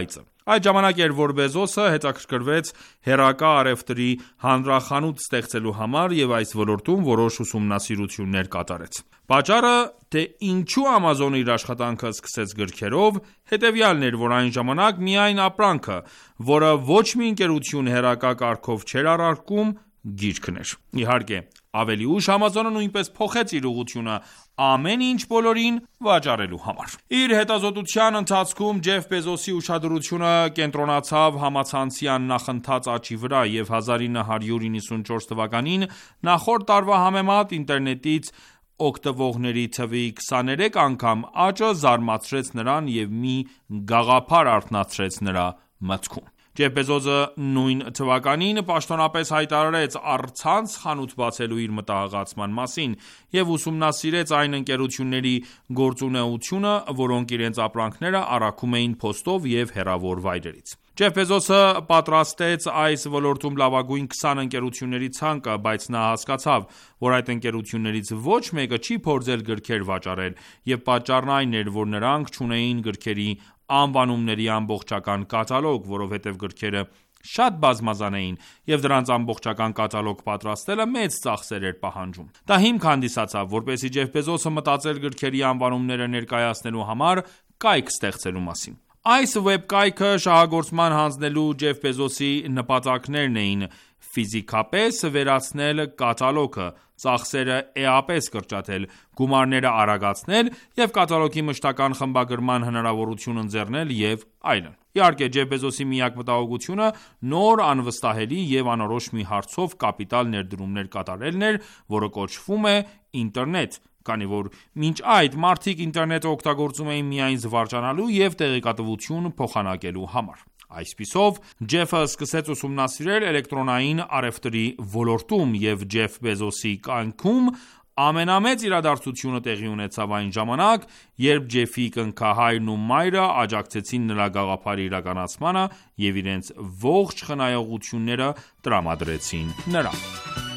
Այդ ժամանակ էր, որ Բեզոսը հետաքրքրվեց հեռակա առևտրի հանրախանութ ստեղծելու համար և այս ոլորտում որոշ ուսումնասիրություններ կատարեց։ Պատճառը, թե ինչու Ամազոնը իր աշխատանքը սկսեց գրքերով, հետևյալն էր, որ այն ժամանակ միայն ապրանքը, որը ոչ մի ընկերություն հեռակա կարգով չէր առարկում, գիրքն էր։ Իհարկե, ավելի ուշ Ամազոնը նույնպես փոխեց իր ուղղությունը ամեն ինչ բոլորին վաճառելու համար։ Իր հետազոտության ընթացքում Ջեֆ Բեզոսի ուշադրությունը կենտրոնացավ համացանցյան նախընթաց աճի վրա, և հազար ինը հարյուր իննսունչորս թվականին նախորդ տարվա համեմատ ինտերնետից օգտվողների թվի քսաներեք անգամ աճը զարմացրեց նրան և մի գաղափար արթնացրեց նրա մտքում։ Ջեֆ Բեզոսը նույն թվականին պաշտոնապես հայտարարեց առցանց խանութ բացելու իր մտահղացման մասին և ուսումնասիրեց այն ընկերությունների գործունեությունը, որոնք իրենց ապրանքները առաքում էին փոստով և հեռավոր վայրերից։ Ջեֆ Բեզոսը պատրաստեց այս ոլորտում լավագույն քսան ընկերությունների ցանկը, բայց նա հասկացավ, որ այդ ընկերություններից ոչ մեկը չի փորձել գրքեր վաճառել, և պատճառն այն էր, որ նրանք չունեին գրքերի անվանումների ամբողջական կատալոգ, որովհետև գրքերը շատ բազմազան էին, և դրանց ամբողջական կատալոգ պատրաստելը մեծ ծախսեր էր պահանջում։ Դա հիմք հանդիսացավ, որպեսզի Ջեֆ Բեզոսը մտածեր գրքերի անվանումները ներկայացնելու համար կայք ստեղծելու մասին։ Այս վեբ կայքը շահագործման հանձնելու Ջեֆ Բեզոսի նպատակներն էին ֆիզիկապես վերացնել կատալոգը, ծախսերը էապես կրճատել, գումարները արագացնել և կատալոգի մշտական խմբագրման հնարավորություն ընձեռնել և այլն։ Իհարկե, Ջեֆ Բեզոսի միակ մտահոգությունը նոր, անվստահելի և անորոշ մի հարցով կապիտալ ներդրումներ կատարելն էր, որը կոչվում է ինտերնետ, քանի որ մինչ այդ մարդիկ ինտերնետը օգտագործում էին միայն զվարճանալու և տեղեկատվություն փոխանակելու համար։ Այսպիսով, Ջեֆը սկսեց ուսումնասիրել էլեկտրոնային առևտրի ոլորտում, և Ջեֆ Բեզոսի կյանքում ամենամեծ իրադարձությունը տեղի ունեցավ այն ժամանակ, երբ Ջեֆի կնքահայրն ու մայրը աջակցեցին նրա գաղափարի իրականացմանը և իրենց ողջ խնայողությունները տրամադրեցին նրան։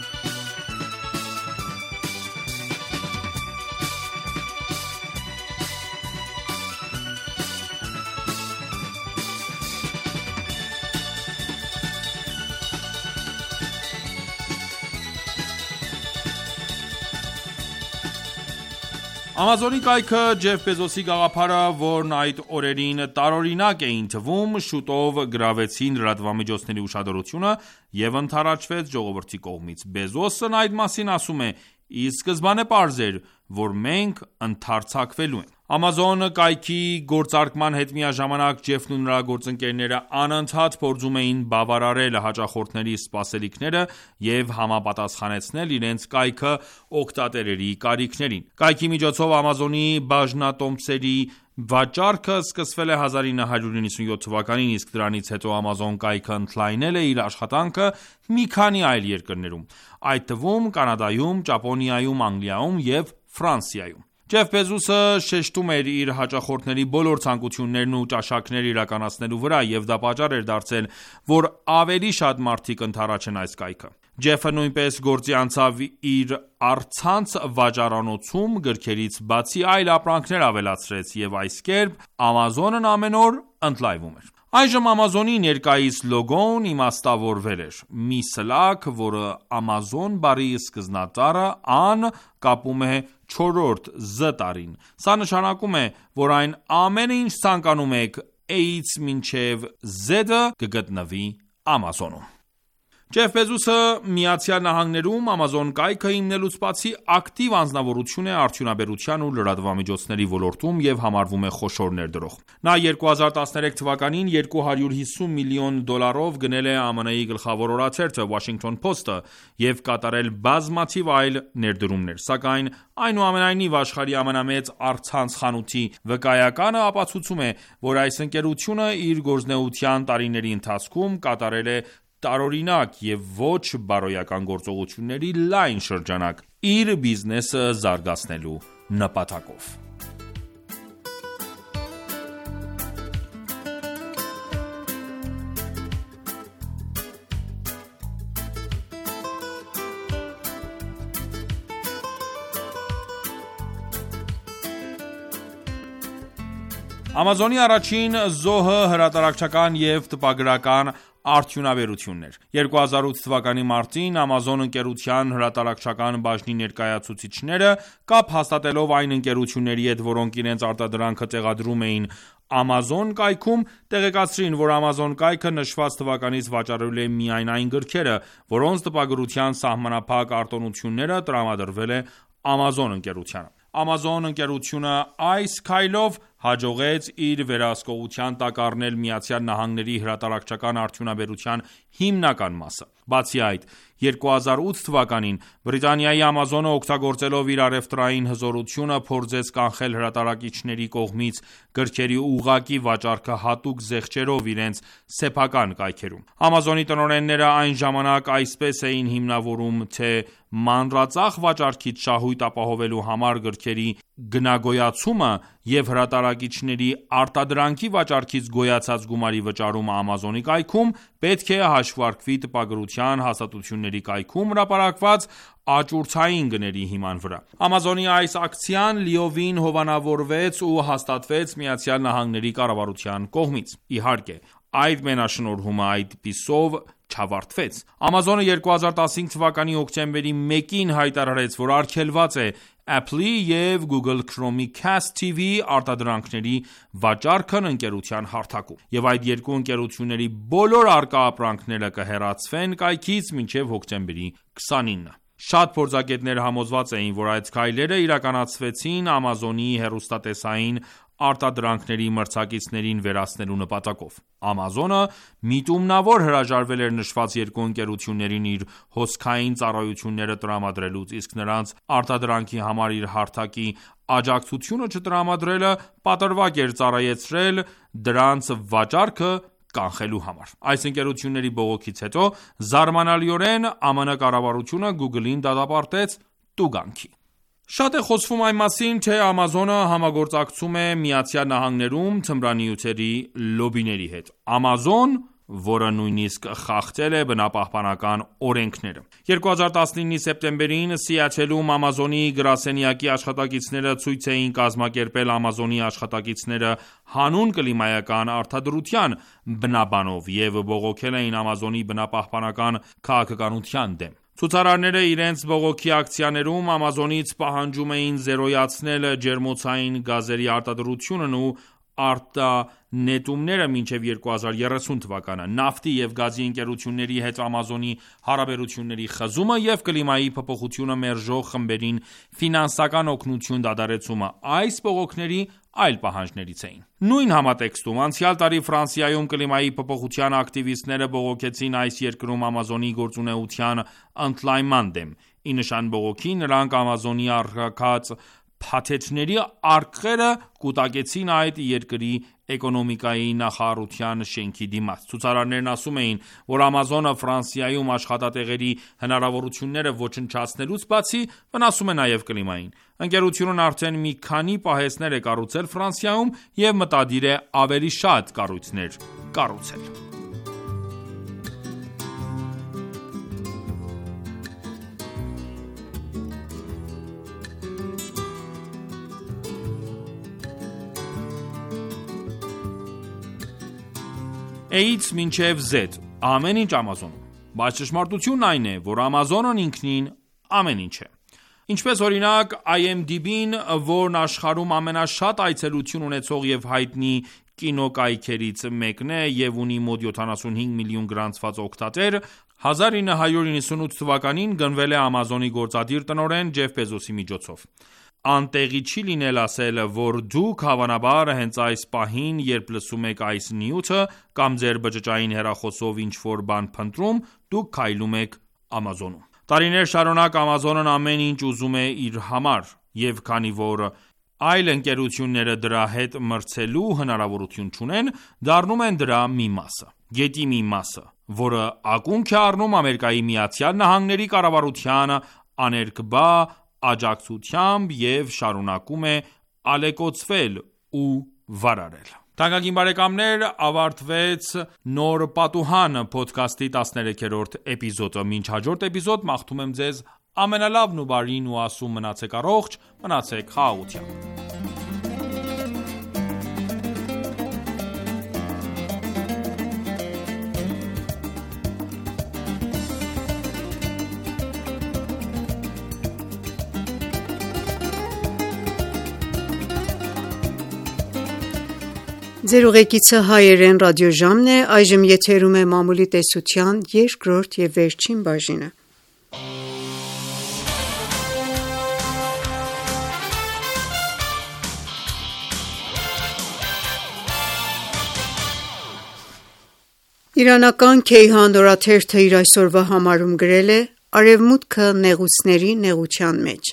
Ամազոնի կայքը Ջեֆ Բեզոսի գաղափարը, որն այդ օրերին տարօրինակ էին թվում, շուտով գրավեցին լրատվամիջոցների ուշադրությունը և ընդառաջվեց ժողովրդի կողմից։ Բեզոսն այդ մասին ասում է. «Ի սկզբանե պարզ էր, որ մենք ընդարձակվելու ենք»։ Ամազոն կայքի գործարկման հետ միաժամանակ Ջեֆն ու նրա գործընկերները անընդհատ փորձում էին բավարարել հաճախորդների սպասելիքները և համապատասխանեցնել իրենց կայքը օգտատերերի կարիքներին։ Կայքի միջոցով Ամազոնի բաժնետոմսերի վաճառքը սկսվել է հազար ինը հարյուր իննսունյոթ թվականին, իսկ դրանից հետո Ամազոն կայքը ընդլայնել է իր աշխատանքը մի քանի այլ երկրներում, այդ թվում Կանադայում, Ճապոնիայում, Անգլիայում և Ֆրանսիայում։ Ջեֆ Բեզոսը շեշտում էր իր հաճախորդների բոլոր ցանկություններն ու ճաշակները իրականացնելու վրա, և դա պատճառ էր դարձել, որ ավելի շատ մարդիկ ընդառաջեն այս կայքը։ Ջեֆը նույնպես գործի անցավ իր առցանց վաճառանոցում գրքերից բացի այլ ապրանքներ ավելացրեց, և այս կերպ Ամազոնն ամեն օր ընդլայնվում էր։ Այժմ Ամազոնի ներկայիս լոգոն իմաստավորվել էր։ Մի սլաք, որը Ամազոն բառի սկզբնատառը ան կապում է չորրորդ Զ տառին։ Սա նշանակում է, որ այն ամենը, ինչ ցանկանում եք A-ից մինչև Z-ը կգտնվի Ամազոնում։ Ջեֆ Բեզոսը Միացյալ Նահանգներում Ամազոն կայքը հիմնելուց բացի ակտիվ անձնավորություն է արդյունաբերության ու լրատվամիջոցների ոլորտում և համարվում է խոշոր ներդրող։ Նա երկու հազար տասներեք թվականին երկու հարյուր հիսուն միլիոն դոլարով գնել է ԱՄՆ-ի գլխավոր օրաթերթը Washington Post-ը և կատարել բազմաթիվ այլ ներդրումներ, սակայն այնուամենայնիվ աշխարհի ամենամեծ առցանց խանութի վկայականը ապացուցում է, որ այս ընկերությունը իր գործունեության տարիների ընթացքում կատարել է տարօրինակ և ոչ բարոյական գործողությունների լայն շրջանակ իր բիզնեսը զարգացնելու նպատակով։ Ամազոնի առաջին զոհը հրատարակչական և տպագրական արդյունաբերությունն էր։ երկու հազար ութ թվականի մարտին Amazon ընկերության հրատարակչական բաժնի ներկայացուցիչները, կապ հաստատելով այն ընկերությունների հետ, որոնք իրենց արտադրանքը տեղադրում էին Amazon կայքում, տեղեկացրին, որ Amazon կայքը նշված թվականից վաճառել է միայն այն գրքերը, որոնց տպագրության սահմանափակ արտոնությունները տրամադրվել է Amazon ընկերությանը։ Amazon ընկերությունը այս քայլով հաջողեց իր վերահսկողության տակ առնել ԱՄՆ-ի հրատարակչական արդյունաբերության հիմնական մասը։ Բացի այդ, երկու հազար ութ թվականին Բրիտանիայի Amazon-ը օգտագործելով իր առևտրային հզորությունը փորձեց կանխել հրատարակիչների կողմից գրքերի ուղղակի վաճառքը հատուկ զեղչերով իրենց սեփական կայքերում։ Amazon-ի տնօրենները այն ժամանակ այսպես էին հիմնավորում, թե մանրածախ վաճառքից շահույթ ապահովելու համար գրքերի գնագոյացումը և հրատարակիչների արտադրանքի վաճառքից գոյացած գումարի վճարումը Amazon-ի կայքում պետք է հաշվարկվի տպագրության հաստատությունների կայքում հրապարակված աճուրդային գների հիման վրա։ Amazon-ի այս ակցիան լիովին հովանավորվեց ու հաստատվեց ԱՄՆ-ի կառավարության կողմից։ Իհարկե, այդ մենաշնորհումը այդպիսով չավարտվեց։ Amazon-ը երկու հազար տասնհինգ թվականի հոկտեմբերի մեկին հայտարարեց, որ արգելված է Apple-ի և Google Chrome-ի Cast T V արտադրանքների վաճառքն ընկերության հարթակում, և այդ երկու ընկերությունների բոլոր առկա ապրանքները կհեռացվեն կայքից մինչև հոկտեմբերի քսանինը։ Շատ փորձագետներ համոզված էին, որ այդ քայլերը իրականացվեցին Amazon-ի հեռուստատեսային արտադրանքների մրցակիցներին վերացնելու նպատակով։ Amazon-ը միտումնավոր հրաժարվել էր նշված երկու ընկերություններին իր հոսքային ծառայությունները տրամադրելուց, իսկ նրանց արտադրանքի համար իր հարթակի աջակցությունը չտրամադրելը պատրվակ էր ծառայեցրել դրանց վաճառքը կանխելու համար։ Այս ընկերությունների բողոքից հետո զարմանալիորեն ԱՄՆ կառավարությունը Google-ին դատապարտեց տուգանքի։ Շատ է խոսվում այն մասին, թե Amazon-ը համագործակցում է ԱՄՆ-ում թմրանյութերի լոբիների հետ։ Amazon, որը նույնիսկ խախտել է բնապահպանական օրենքները։ երկու հազար տասնինի սեպտեմբերին Սիաթլում Amazon-ի գրասենյակի աշխատակիցները ցույց էին կազմակերպել Amazon-ի աշխատակիցները հանուն կլիմայական արտադրության բնաբանով և բողոքել էին Amazon-ի բնապահպանական քաղաքականության դեմ։ Ցուցարարները իրենց բողոքի ակցիաներում Amazon-ից պահանջում էին զերոյացնել ջերմոցային գազերի արտադրությունն ու արտանետումները մինչև երկու հազար երեսուն թվականը, նավթի և գազի ընկերությունների հետ Amazon-ի հարաբերությունների խզումը և կլիմայի փոփոխությունը մերժող խմբերին ֆինանսական օգնություն դադարեցումը այս բողոքների այլ պահանջներից էին։ Նույն համատեքստում անցյալ տարի Ֆրանսիայում կլիմայի փոփոխության ակտիվիստները բողոքեցին այս երկրում Amazon-ի գործունեության ընդլայնման դեմ։ Ի նշան բողոքի նրանք Amazon-ի առաքած փաթեթների արկղերը կուտակեցին այդ երկրի էկոնոմիկայի նախարարության շենքի դիմաց։ Ցուցարարներն ասում էին, որ Amazon-ը Ֆրանսիայում աշխատատեղերի հնարավորությունները ոչնչացնելուց բացի վնասում է նաև կլիմային։ Ընկերությունն արդեն մի քանի պահեստներ է կառուցել Ֆրանսիայում և մտադիր է ավելի շատ կառույցներ կառուցել։ A-ից մինչև Z ամեն ինչ Amazon-ում, բայց ճշմարտությունն այն է, որ Amazon-ն ինքնին ամեն ինչ է։ Ինչպես օրինակ I M D B-ն, որն աշխարհում ամենաշատ այցելություն ունեցող և հայտնի կինոկայքերից մեկն է և ունի մոտ յոթանասունհինգ միլիոն գրանցված օգտատեր, հազար ինը հարյուր նվաթ թվականին գնվել է Amazon-ի գործադիր տնօրեն Ջեֆ Բեզոսի միջոցով։ Անտեղի չի լինել ասել, որ դուք հավանաբար հենց այս պահին, երբ լսում եք այս նյութը կամ ձեր բջջային հեռախոսով ինչ-որ բան փնտրում, դուք քայլում եք Amazon-ում։ Տարիներ շարունակ Amazon-ն ամեն ինչ ուզում է իր համար, և քանի որ այլ ընկերությունները դրա հետ մրցելու հնարավորություն չունեն, դառնում են դրա մի մասը։ Գետի մի մասը, որը ակունք է առնում Ամերիկայի Միացյալ Նահանգների կառավարության աներկբա աջակցությամբ և շարունակում է ալեկոծվել ու վարարել։ Թանկագին բարեկամներ, ավարտվեց Նոր պատուհան փոդքասթի տասներեքերորդ էպիզոդը։ Մինչ հաջորդ էպիզոդ մաղթում եմ ձեզ ամենալավն ու բարին ու ասում մնացեք առողջ, մնացեք խաղաղությամբ։ Ձեր ուղեկիցը հայերեն ռադիոժամն է, այժմ եթերում է մամուլի տեսության երկրորդ և վերջին բաժինը։ Իրանական Քեյհան օրաթերթը իր այսօրվա համարում գրել է. «Արևմուտքը նեղուցների նեղության մեջ»։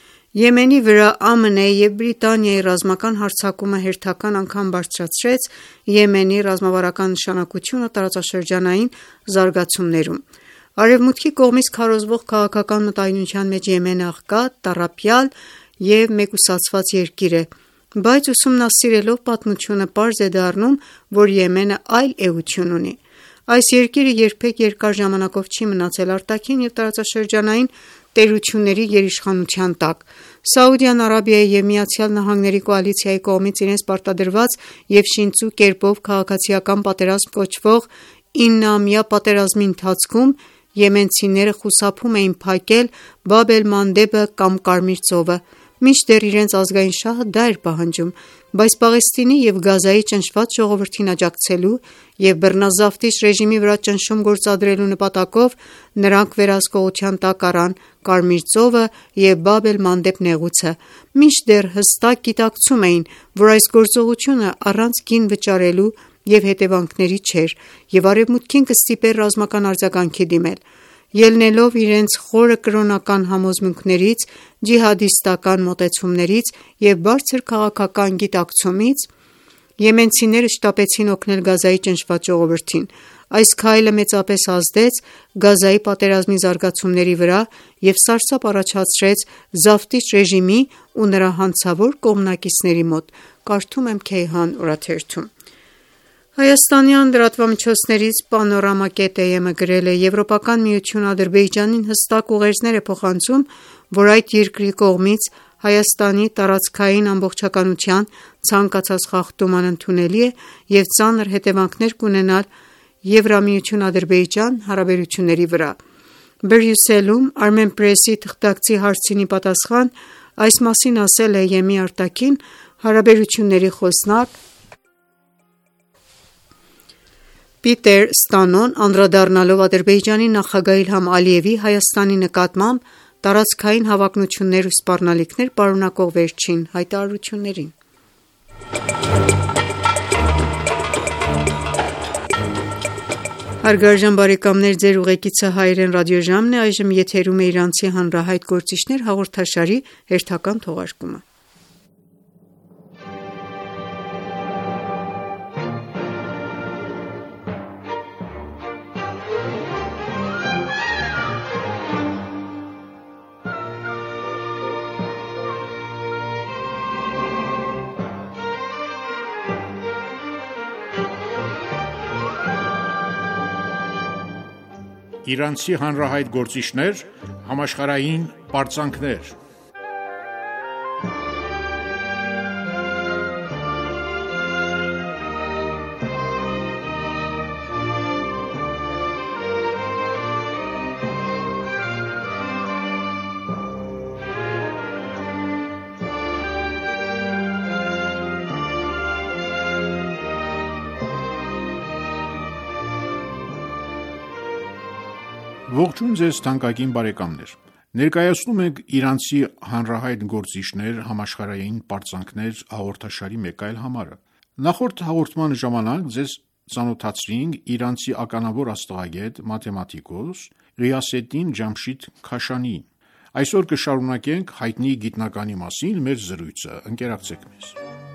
Եմենի վրա ԱՄՆ-ի և Բրիտանիայի ռազմական հարձակումը հերթական անգամ բարձրացրեց Եմենի ռազմավարական նշանակությունը տարածաշրջանային զարգացումներում։ Արևմուտքի կողմից քարոզվող քաղաքական մտայնության մեջ Եմենը աղքատ, տառապյալ և մեկուսացված երկիր է, բայց ուսումնասիրելով պատմությունը պարզ է դառնում, որ Եմենը այլ էություն ունի։ Այս երկիրը երբեք երկար ժամանակով չի մնացել արտաքին և տարածաշրջանային տերությունների գերիշխանության տակ։ Սաուդյան Արաբիայի և ԱՄՆ-ի կոալիցիայի կողմից իրենց պարտադրված և շինծու կերպով քաղաքացիական պատերազմ կոչվող իննամյա պատերազմի ընթացքում եմենցիները խուսափում էին փակել Բաբ էլ-Մանդեբը կամ Կարմիր ծովը, մինչդեռ իրենց ազգային շահը դա էր պահանջում, բայց Պաղեստինի և Գազայի ճնշված ժողովրդին աջակցելու և բռնազավթիչ ռեժիմի վրա ճնշում գործադրելու նպատակով նրանք վերահսկողության տակ առան Կարմիր ծովը և Բաբ էլ-Մանդեբ նեղուցը, մինչդեռ հստակ գիտակցում էին, որ այս գործողությունը առանց գին վճարելու և հետևանքների չէր և Արևմուտքին կստիպեր ռազմական արձագանքի դիմել։ Ելնելով իրենց խորը կրոնական համոզմունքներից, ջիհադիստական մոտեցումներից և բարձր քաղաքական գիտակցումից, եմենցիները շտապեցին օգնել Գազայի ճնշված ժողովրդին։ Այս քայլը մեծապես ազդեց Գազայի պատերազմի զարգացումների վրա և սարսափ առաջացրեց զավթիչ ռեժիմի ու նրա հանցավոր կողմնակիցների մոտ։ Կարդում եմ Քեյհան օրաթերթում։ Հայաստանյան լրատվամիջոցներից Պանորամա կետ-ը գրել է. «Եվրոպական միությունը Ադրբեջանին հստակ ուղերձներ է փոխանցում, որ այդ երկրի կողմից Հայաստանի տարածքային ամբողջականության ցանկացած խախտում անընդունելի է և ծանր հետևանքներ կունենալ Եվրամիություն-Ադրբեջան հարաբերությունների վրա»։ Բրյուսելում Armenpress-ի թղթակցի հարցին ի պատասխան այս մասին ասել է ԵՄ արտաքին հարաբերությունների խոսնակ Պիտեր Ստանոն, անդրադառնալով Ադրբեջանի նախագահ Իլհամ Ալիևի Հայաստանի նկատմամբ տարածքային հավակնություններ ու սպառնալիքներ պարունակող վերջին հայտարարություններին։ Հարգարժան բարեկամներ, ձեր ուղեկիցը հայերեն ռադիոժամն է, այժմ եթերում է «Իրանցի հանրահայտ գործիչներ» հաղորդաշարի հերթական թողարկումը։ Իրանցի հանրահայտ գործիչներ, համաշխարհային պարծանքներ։ Ողջույն ձեզ թանկագին բարեկամներ: Ներկայացնում ենք «Իրանցի հանրահայտ գործիչներ, համաշխարհային պարծանքներ» հաղորդաշարի մեկ այլ համարը։ Նախորդ հաղորդման ժամանակ ձեզ ծանոթացրինք իրանցի ականավոր աստղագետ, մաթեմատիկոս Ղիյասեդդին Ջամշիդ Քաշանիին։ Այսօր կշարունակենք հայտնի գիտնականի մասին մեր զրույցը։ Ընկերակցեք մեզ։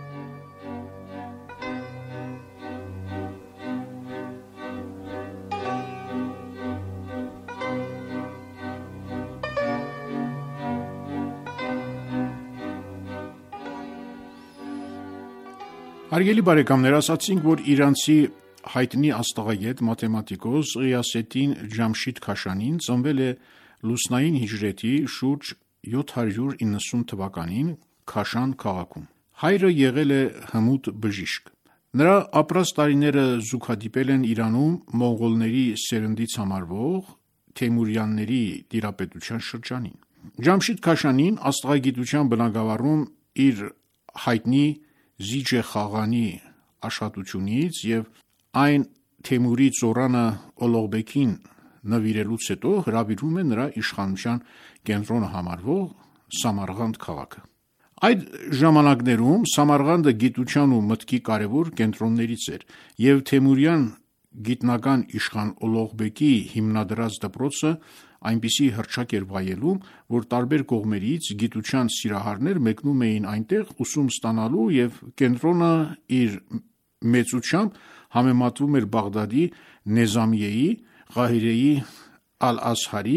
Հարգելի բարեկամներ, ասացինք, որ իրանցի հայտնի աստղագետ, մաթեմատիկոս Ղիյասեդդին Ջամշիդ Քաշանին ծնվել է լուսնային հիջրեթի շուրջ յոթ հարյուր իննսուն թվականին Քաշան քաղաքում։ Հայրը եղել է հմուտ բժիշկ։ Նրա ապրած տարիները զուգադիպել են Իրանում մոնղոլների սերնդից համարվող Թեյմուրյանների տիրապետության շրջանին։ Ջամշիդ Քաշանին աստղագիտության բնագավառում իր հայտնի Զիջե Խաղանի աշխատությունից եւ այն Թեմուրի ծորանը Օլողբեկին նվիրելուց հետո հրավիրում է նրա իշխանության կենտրոնը համարվող Սամարղանդ քաղաքը։ Այդ ժամանակներում Սամարղանդը գիտության ու մտքի կարևոր կենտրոններից էր եւ Թեմուրյան գիտնական իշխան Օլողբեկի հիմնադրած դպրոցը այնպիսի հռչակ էր վայելում, որ տարբեր կողմերից գիտության սիրահարներ մեկնում էին այնտեղ ուսում ստանալու եւ կենտրոնը իր մեծությամբ համեմատվում էր Բաղդադի Նեզամիեի, Ղահիրեի Ալ-Ազհարի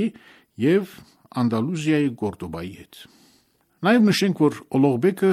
եւ Անդալուզիայի Կորդոբայի հետ։ Նաեւ նշենք, որ Օլողբեկը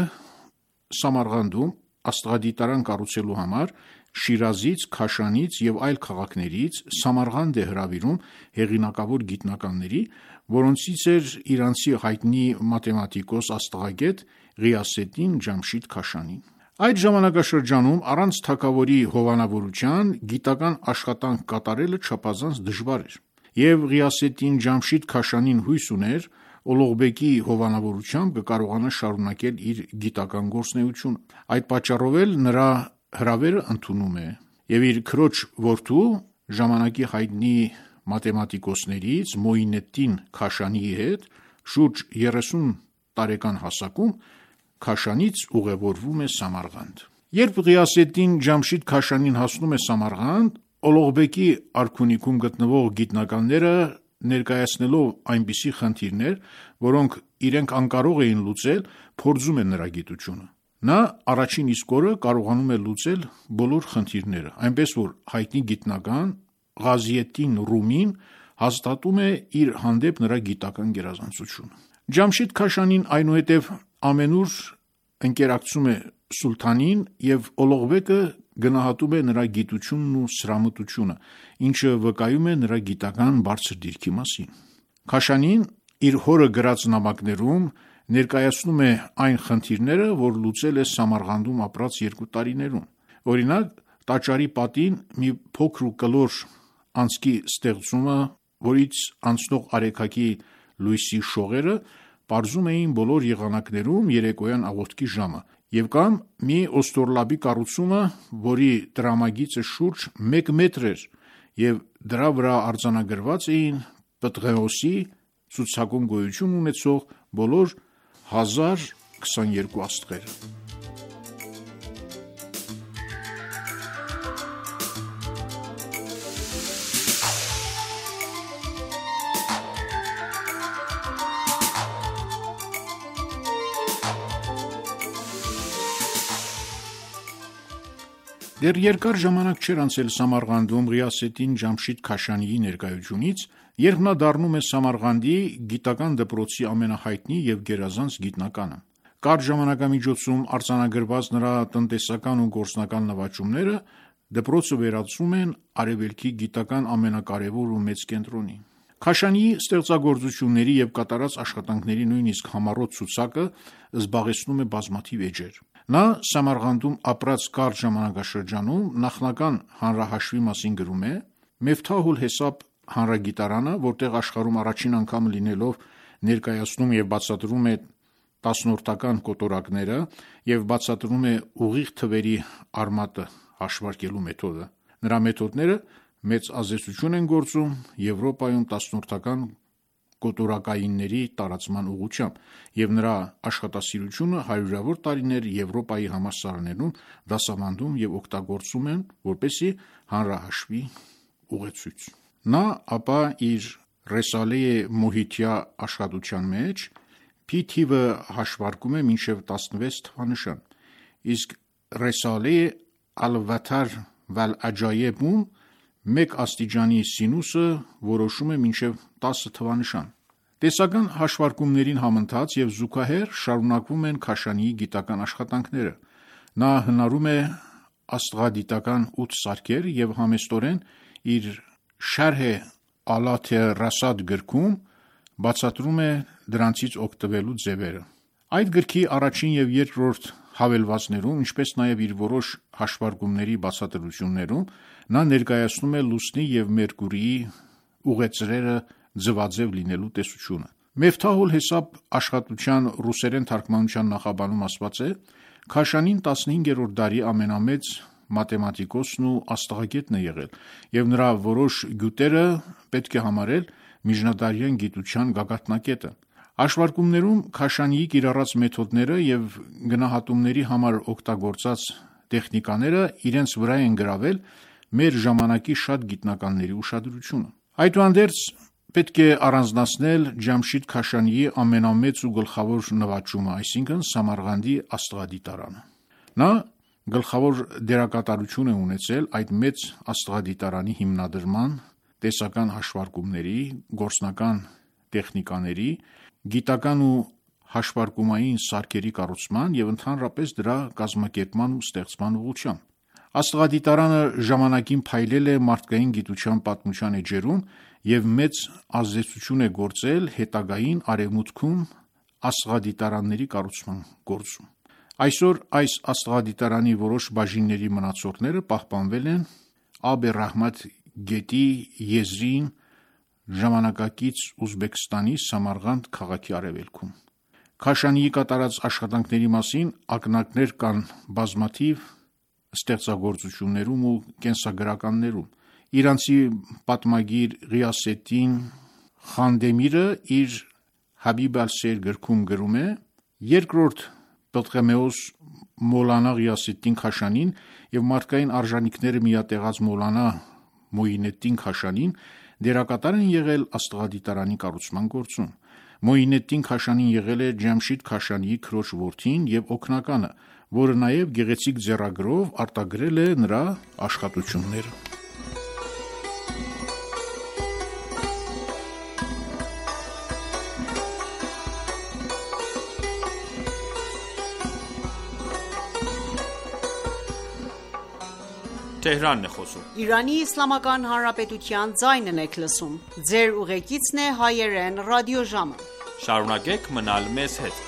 Սամարղանդում աստղադիտարան կառուցելու համար Շիրազից, Քաշանից եւ այլ քաղաքներից Սամարղանդ է հրավիրում հեղինակավոր գիտնականների, որոնցից էր իրանցի հայտնի մաթեմատիկոս աստղագետ Ղիասեդդին Ջամշիդ Քաշանին։ Այդ ժամանակաշրջանում առանց թագավորի հովանավորության գիտական աշխատանք կատարելը չափազանց դժվար էր, եւ Ղիասեդդին Ջամշիդ Քաշանին հույս ուներ Օլողբեկի հովանավորությամբ կկարողանա շարունակել իր գիտական գործունեությունը։ Այդ պատճառով էլ նրա հրավերը ընդունում է եւ իր քրոջ որդու ժամանակի հայտնի մաթեմատիկոսներից Մոյինեդդին Քաշանիի հետ շուրջ երեսուն տարեկան հասակում Քաշանից ուղևորվում է Սամարղանդ։ Երբ Ղիասեդդին Ջամշիդ Քաշանին հասնում է Սամարղանդ, Օլողբեկի արքունիքում գտնվող գիտնականները ներկայացնելով այնպիսի խնդիրներ, որոնք իրենք անկարող էին լուծել, փորձում են նրա գիտությունը։ Նա առաջին իսկ օրը կարողանում է լուծել բոլոր խնդիրները, այնպես որ հայտնի գիտնական Ղազիեդդին Ռումին հաստատում է իր հանդեպ նրա գիտական գերազանցությունը։ Ջամշիդ Քաշանին այնուհետև ամենուր ընկերակցում է սուլթանին եւ Օլողբեկը գնահատում է նրա գիտությունն ու սրամտությունը, ինչը վկայում է նրա գիտական բարձր դիրքի մասին։ Քաշանին իր հորը գրած նամակներում ներկայացնում է այն խնդիրները, որ լուծել է Սամարղանդում ապրած երկու տարիներում։ Օրինակ, տաճարի պատին մի փոքր ու կլոր անցքի ստեղծումը, որից անցնող արեգակի լույսի շողերը պարզում էին բոլոր եղանակներում երեկոյան աղոթքի ժամը, եւ կամ մի օստորլաբի կառուցումը, որի տրամագիծը շուրջ մեկ մետր էր եւ դրա վրա արձանագրված էին Պտղեոսի ցուցակում գոյություն ունեցող բոլոր հազար քսաներկու աստղերը։ Դեռ երկար ժամանակ չէր անցել Սամարղանդում Ղիասեդդին Ջամշիդ Քաշանիի ներկայությունից, երբ նա դառնում է Սամարղանդի գիտական դպրոցի ամենահայտնի եւ գերազանց գիտնականը։ Կարճ ժամանակամիջոցում արձանագրված նրա տնտեսական ու գործնական նվաճումները դպրոցը վերածում են արևելքի գիտական ամենակարևոր ու մեծ կենտրոնի։ Քաշանիի ստեղծագործությունների եւ կատարած աշխատանքների նույնիսկ համառոտ ցուցակը զբաղեցնում է բազմաթիվ էջեր։ Նա Սամարղանդում ապրած կարճ ժամանակաշրջանում նախնական հանրահաշվի մասին գրում է. Մեֆթահուլ Հեսաբ հանրագիտարանը, որտեղ աշխարհում առաջին անգամ լինելով ներկայացնում եւ բացատրում է տասնորդական կոտորակները եւ բացատրում է ուղիղ թվերի արմատը հաշվարկելու մեթոդը։ Նրա մեթոդները մեծ ազդեցություն են գործում Եվրոպայում տասնորդական կոտորակայինների տարածման ուղղությամբ, եւ նրա աշխատասիրությունը հարյուրավոր տարիներ Եվրոպայի համալսարաններում դասավանդում եւ օգտագործում են որպեսզի հանրահաշվի ուղեցույց։ Նա ապա իր Ռեսալե Մոհիթյա աշխատության մեջ Փի թիվը հաշվարկում է մինչև տասնվեց թվանշան, իսկ Ռեսալե Ալ-Վաթար Վալ Աջայեբում մեկ աստիճանի սինուսը որոշում է մինչև տասը թվանշան։ Տեսական հաշվարկումներին համընթաց եւ զուգահեռ շարունակվում են Քաշանիի գիտական աշխատանքները։ Նա հնարում է աստղադիտական ութ սարքեր եւ համեստորեն իր Շարհե Ալաթե Ռասադ գրքում բացատրում է դրանցից օգտվելու ձևերը։ Այդ գրքի առաջին եւ երկրորդ հավելվածներում, ինչպես նաեւ իր որոշ հաշվարկումների բացատրություններում, նա ներկայացնում է լուսնի եւ Մերկուրիի ուղեծրերը ձվաձև լինելու տեսությունը։ Մեֆթահուլ Հեսաբ աշխատության ռուսերեն թարգմանության նախաբանում ասված է. Քաշանին տասնհինգերորդ դարի ամենամեծ մաթեմատիկոսն ու աստղագետն է եղել, և նրա որոշ գյուտերը պետք է համարել միջնադարյան գիտության գագաթնակետը։ Հաշվարկումներում Քաշանիի կիրառած մեթոդները և գնահատումների համար օգտագործած տեխնիկաները իրենց վրա են գրավել մեր ժամանակի շատ գիտնականների ուշադրությունը։ Այդուհանդերձ պետք է առանձնացնել Ջամշիդ Քաշանիի ամենամեծ ու գլխավոր նվաճումը, այսինքն Սամարղանդի աստղադիտարանը։ Նա գլխավոր դերակատարություն է ունեցել այդ մեծ աստղադիտարանի հիմնադրման, տեսական հաշվարկումների, գործնական տեխնիկաների, գիտական ու հաշվարկումային սարքերի կառուցման և ընդհանրապես դրա կազմակերպման ու ստեղծման ուղղությամբ։ Աստղադիտարանը ժամանակին փայլել է մարդկային գիտության պատմության էջերում և մեծ ազդեցություն է գործել հետագային Արևմուտքում աստղադիտարանների կառուցման գործում։ Այսօր այս աստղադիտարանի որոշ բաժինների մնացորդները պահպանվել են Աբ Ռահմաթ գետի եզրին ժամանակակից Ուզբեկստանի Սամարղանդ քաղաքի արևելքում։ Քաշանիի կատարած աշխատանքների մասին ակնարկներ կան բազմաթիվ ստեղծագործություններում ու կենսագրականներում։ Իրանցի պատմագիր Ղիասեդդին Խանդեմիրը իր Հաբիբ ալ-Սեյր գրքում գրում է. երկրորդ Պտղեմեոս Մոլանա Ղիասեդդին Քաշանին և մարդկային արժանիքները միատեղած Մոլանա Մոյինեդդին Քաշանին դերակատար են եղել աստղադիտարանի կառուցման գործում։ Մոյինեդդին Քաշանին եղել է Ջամշիդ Քաշանիի քրոջ որդին և օգնականը, որը նաև գեղեցիկ ձեռագրով արտագրել է նրա աշխատությունները։ Թեհրանն է խոսում։ Իրանի Իսլամական Հանրապետության ձայնն եք լսում։ Ձեր ուղեկիցն է հայերեն ռադիոժամը։ Շարունակեք մնալ մեզ հետ։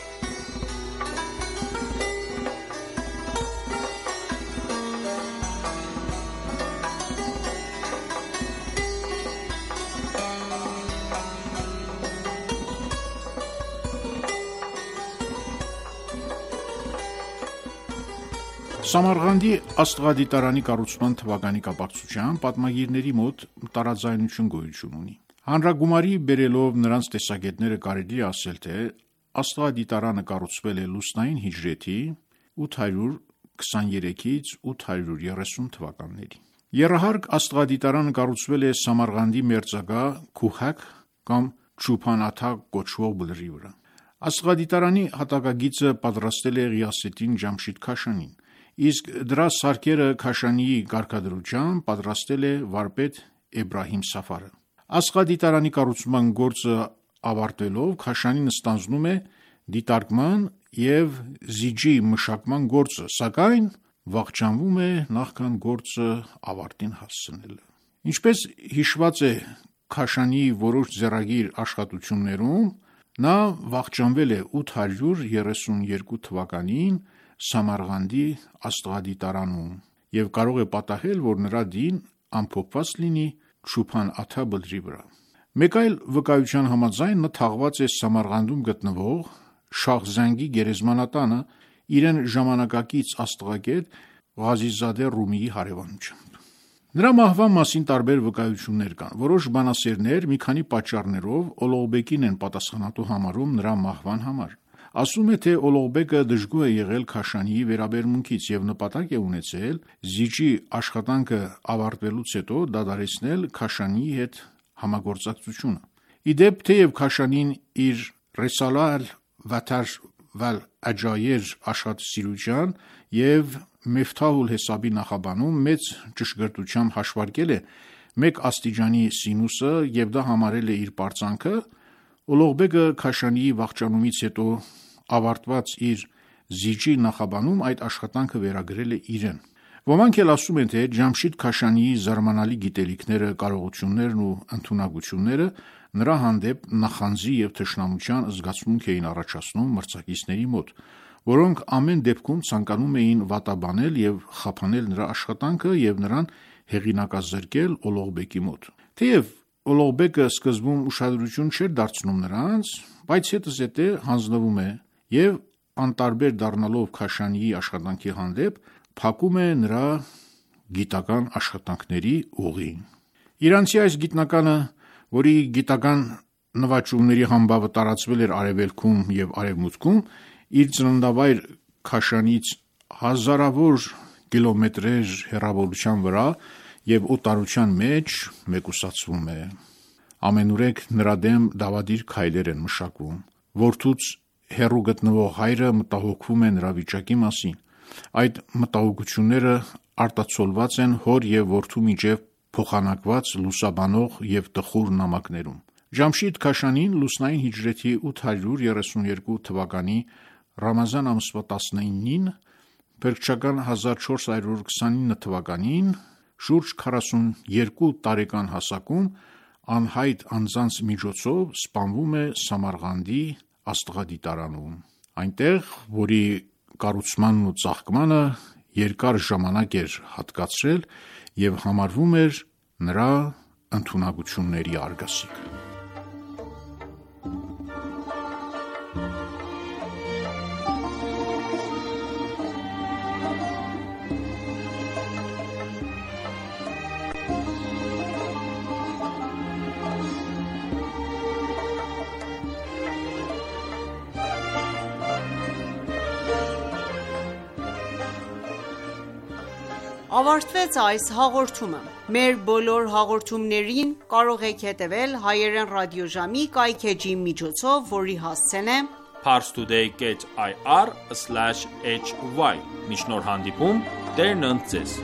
Սամարղանդի աստղադիտարանի կառուցման թվականի կապակցությամբ պատմագիրների մոտ տարաձայնություն գոյություն ունի։ Հանրագումարի բերելով նրանց տեսակետները կարելի է ասել, թե աստղադիտարանը կառուցվել է լուսնային հիջրեթի ութ հարյուր քսաներեքից ութ հարյուր երեսուն թվականներին։ Եռահարկ աստղադիտարանը կառուցվել է Սամարղանդի մերձակա Քուհակ կամ Չուփան Աթա կոչվող բլրի վրա։ Աստղադիտարանի հատակագիծը պատրաստել է Ղիասեդդին Ջամշիդ Քաշանին, իսկ դրա սարքերը Քաշանիի կարգադրությամբ պատրաստել է վարպետ Էբրահիմ Սաֆարը։ Աստղադիտարանի կառուցման գործը ավարտվելով Քաշանին ստանձնում է դիտարկման և զիջի մշակման գործը, սակայն վախճանվում է նախքան գործը ավարտին հասցնելը։ Ինչպես հիշված է Քաշանիի որոշ ձեռագիր աշխատություններում, նա վախճանվել է ութ հարյուր երեսուն երկու թվականին Սամարղանդի աստղադիտարանում և կարող է պատահել, որ նրա դին ամփոփված լինի Չուփան Աթա բլրի վրա։ Մեկ այլ վկայության համաձայն նա թաղված է Սամարղանդում գտնվող Շահզանգի գերեզմանատանը իրեն ժամանակակից աստղագետ Ղազիզադե Ռումիի հարևանությամբ։ Նրա մահվան մասին տարբեր վկայություններ կան։ Որոշ բանասերներ մի քանի պատճառներով Ոլողբեկին են պատասխանատու համարում նրա մահվան համար։ Ասում է, թե Ոլողբեկը դժգոհ է եղել Քաշանիի վերաբերմունքից և նպատակ է ունեցել զիջի աշխատանքը ավարտվելուց հետո դադարեցնել Քաշանիի հետ համագործակցությունը։ Ի դեպ, թեև Քաշանին իր Ռեսալա ալ-Վաթար վալ-Աջայեր աշխատասիրության և Մեֆթահ ալ-Հեսաբի նախաբանում մեծ ճշգրտությամբ հաշվարկել է մեկ աստիճանի սինուսը և դա համարել է իր պարծանքը, Ոլողբեկը Քաշանիի վախճանումից հետո ավարտված իր զիջի նախաբանում այդ աշխատանքը վերագրել է իրեն։ Ոմանք էլ ասում են, թե Ջամշիդ Քաշանիի զարմանալի գիտելիքները, կարողություններն ու ընդունակությունները նրա հանդեպ նախանձի և թշնամության զգացմունք էին առաջացնում մրցակիցների մոտ, որոնք ամեն դեպքում ցանկանում էին վատաբանել և խափանել նրա աշխատանքը և նրան հեղինակազրկել Ոլողբեկի մոտ։ Թեև Ոլողբեկը սկզբում ուշադրություն չէր դարձնում նրանց, բայց հետզհետե հանձնվում է և անտարբեր դառնալով Քաշանիի աշխատանքի հանդեպ, փակում է նրա գիտական աշխատանքների ուղին։ Իրանցի այս գիտնականը, որի գիտական նվաճումների համբավը տարածվել էր Արևելքում և Արևմուտքում, իր ծննդավայր Քաշանից հազարավոր կիլոմետրեր հեռավորության վրա և օտարության մեջ մեկուսացվում է։ Ամենուրեք նրա դեմ դավադիր քայլեր են մշակվում։ Որդուց հեռու գտնվող հայրը մտահոգվում է նրա վիճակի մասին։ Այդ մտահոգությունները արտացոլված են հոր և որդու միջև փոխանակված լուսաբանող և տխուր նամակներում։ Ջամշիդ Քաշանին լուսնային հիջրեթի ութ հարյուր երեսունյերկու թվականի Ռամազան ամսվա տասնինին, փրկչական հազար չորս հարյուր քսանինը թվականին, շուրջ քառասունյերկու տարեկան հասակում անհայտ անձանց միջոցով սպանվում է Սամարղանդի աստղադիտարանում։ Այնտեղ, որի կառուցմանն ու ծաղկմանը երկար ժամանակ էր հատկացրել և համարվում էր նրա ընդունակությունների արգասիք։ Ավարտվեց այս հաղորդումը։ Մեր բոլոր հաղորդումներին կարող եք հետևել հայերեն ռադիոժամի կայքէջի միջոցով, որի հասցեն է parstoday dot i r slash h y։ Մինչ նոր հանդիպում, Տերն ընդ ձեզ։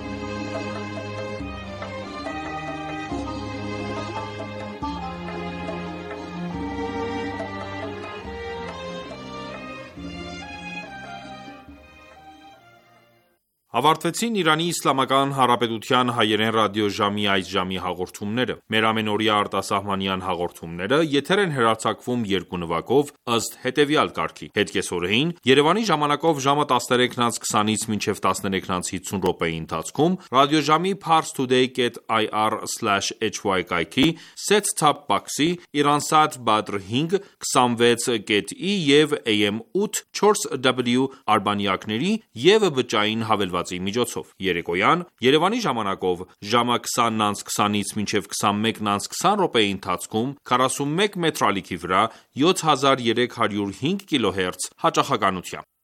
Ավարտվեցին Իրանի Իսլամական Հանրապետության հայերեն ռադիոժամի այս ժամի հաղորդումները։ Մեր ամենօրյա արտասահմանյան հաղորդումները եթեր են հեռարձակվում երկու նվագով ըստ հետևյալ կարգի։ Հետկեսօրեին Երևանի ժամանակով ժամը տասներեքից քսանից մինչև տասներեքից հիսուն րոպեի ընթացքում ռադիոժամի parstoday dot i r slash h y կայքի set-top box-ի Iransat Badr հինգ, քսանվեց dot i և A M ութ չորս W արբանյակների և բջջային հավելվածի միջոցով։ Երեկոյան Երևանի ժամանակով ժամը քսանից քսանից մինչև քսանմեկից քսան րոպեի ընթացքում քառասունմեկ մետրալիքի վրա յոթ հազար երեք հարյուր հինգ կիլոհերց հաճախականությամբ։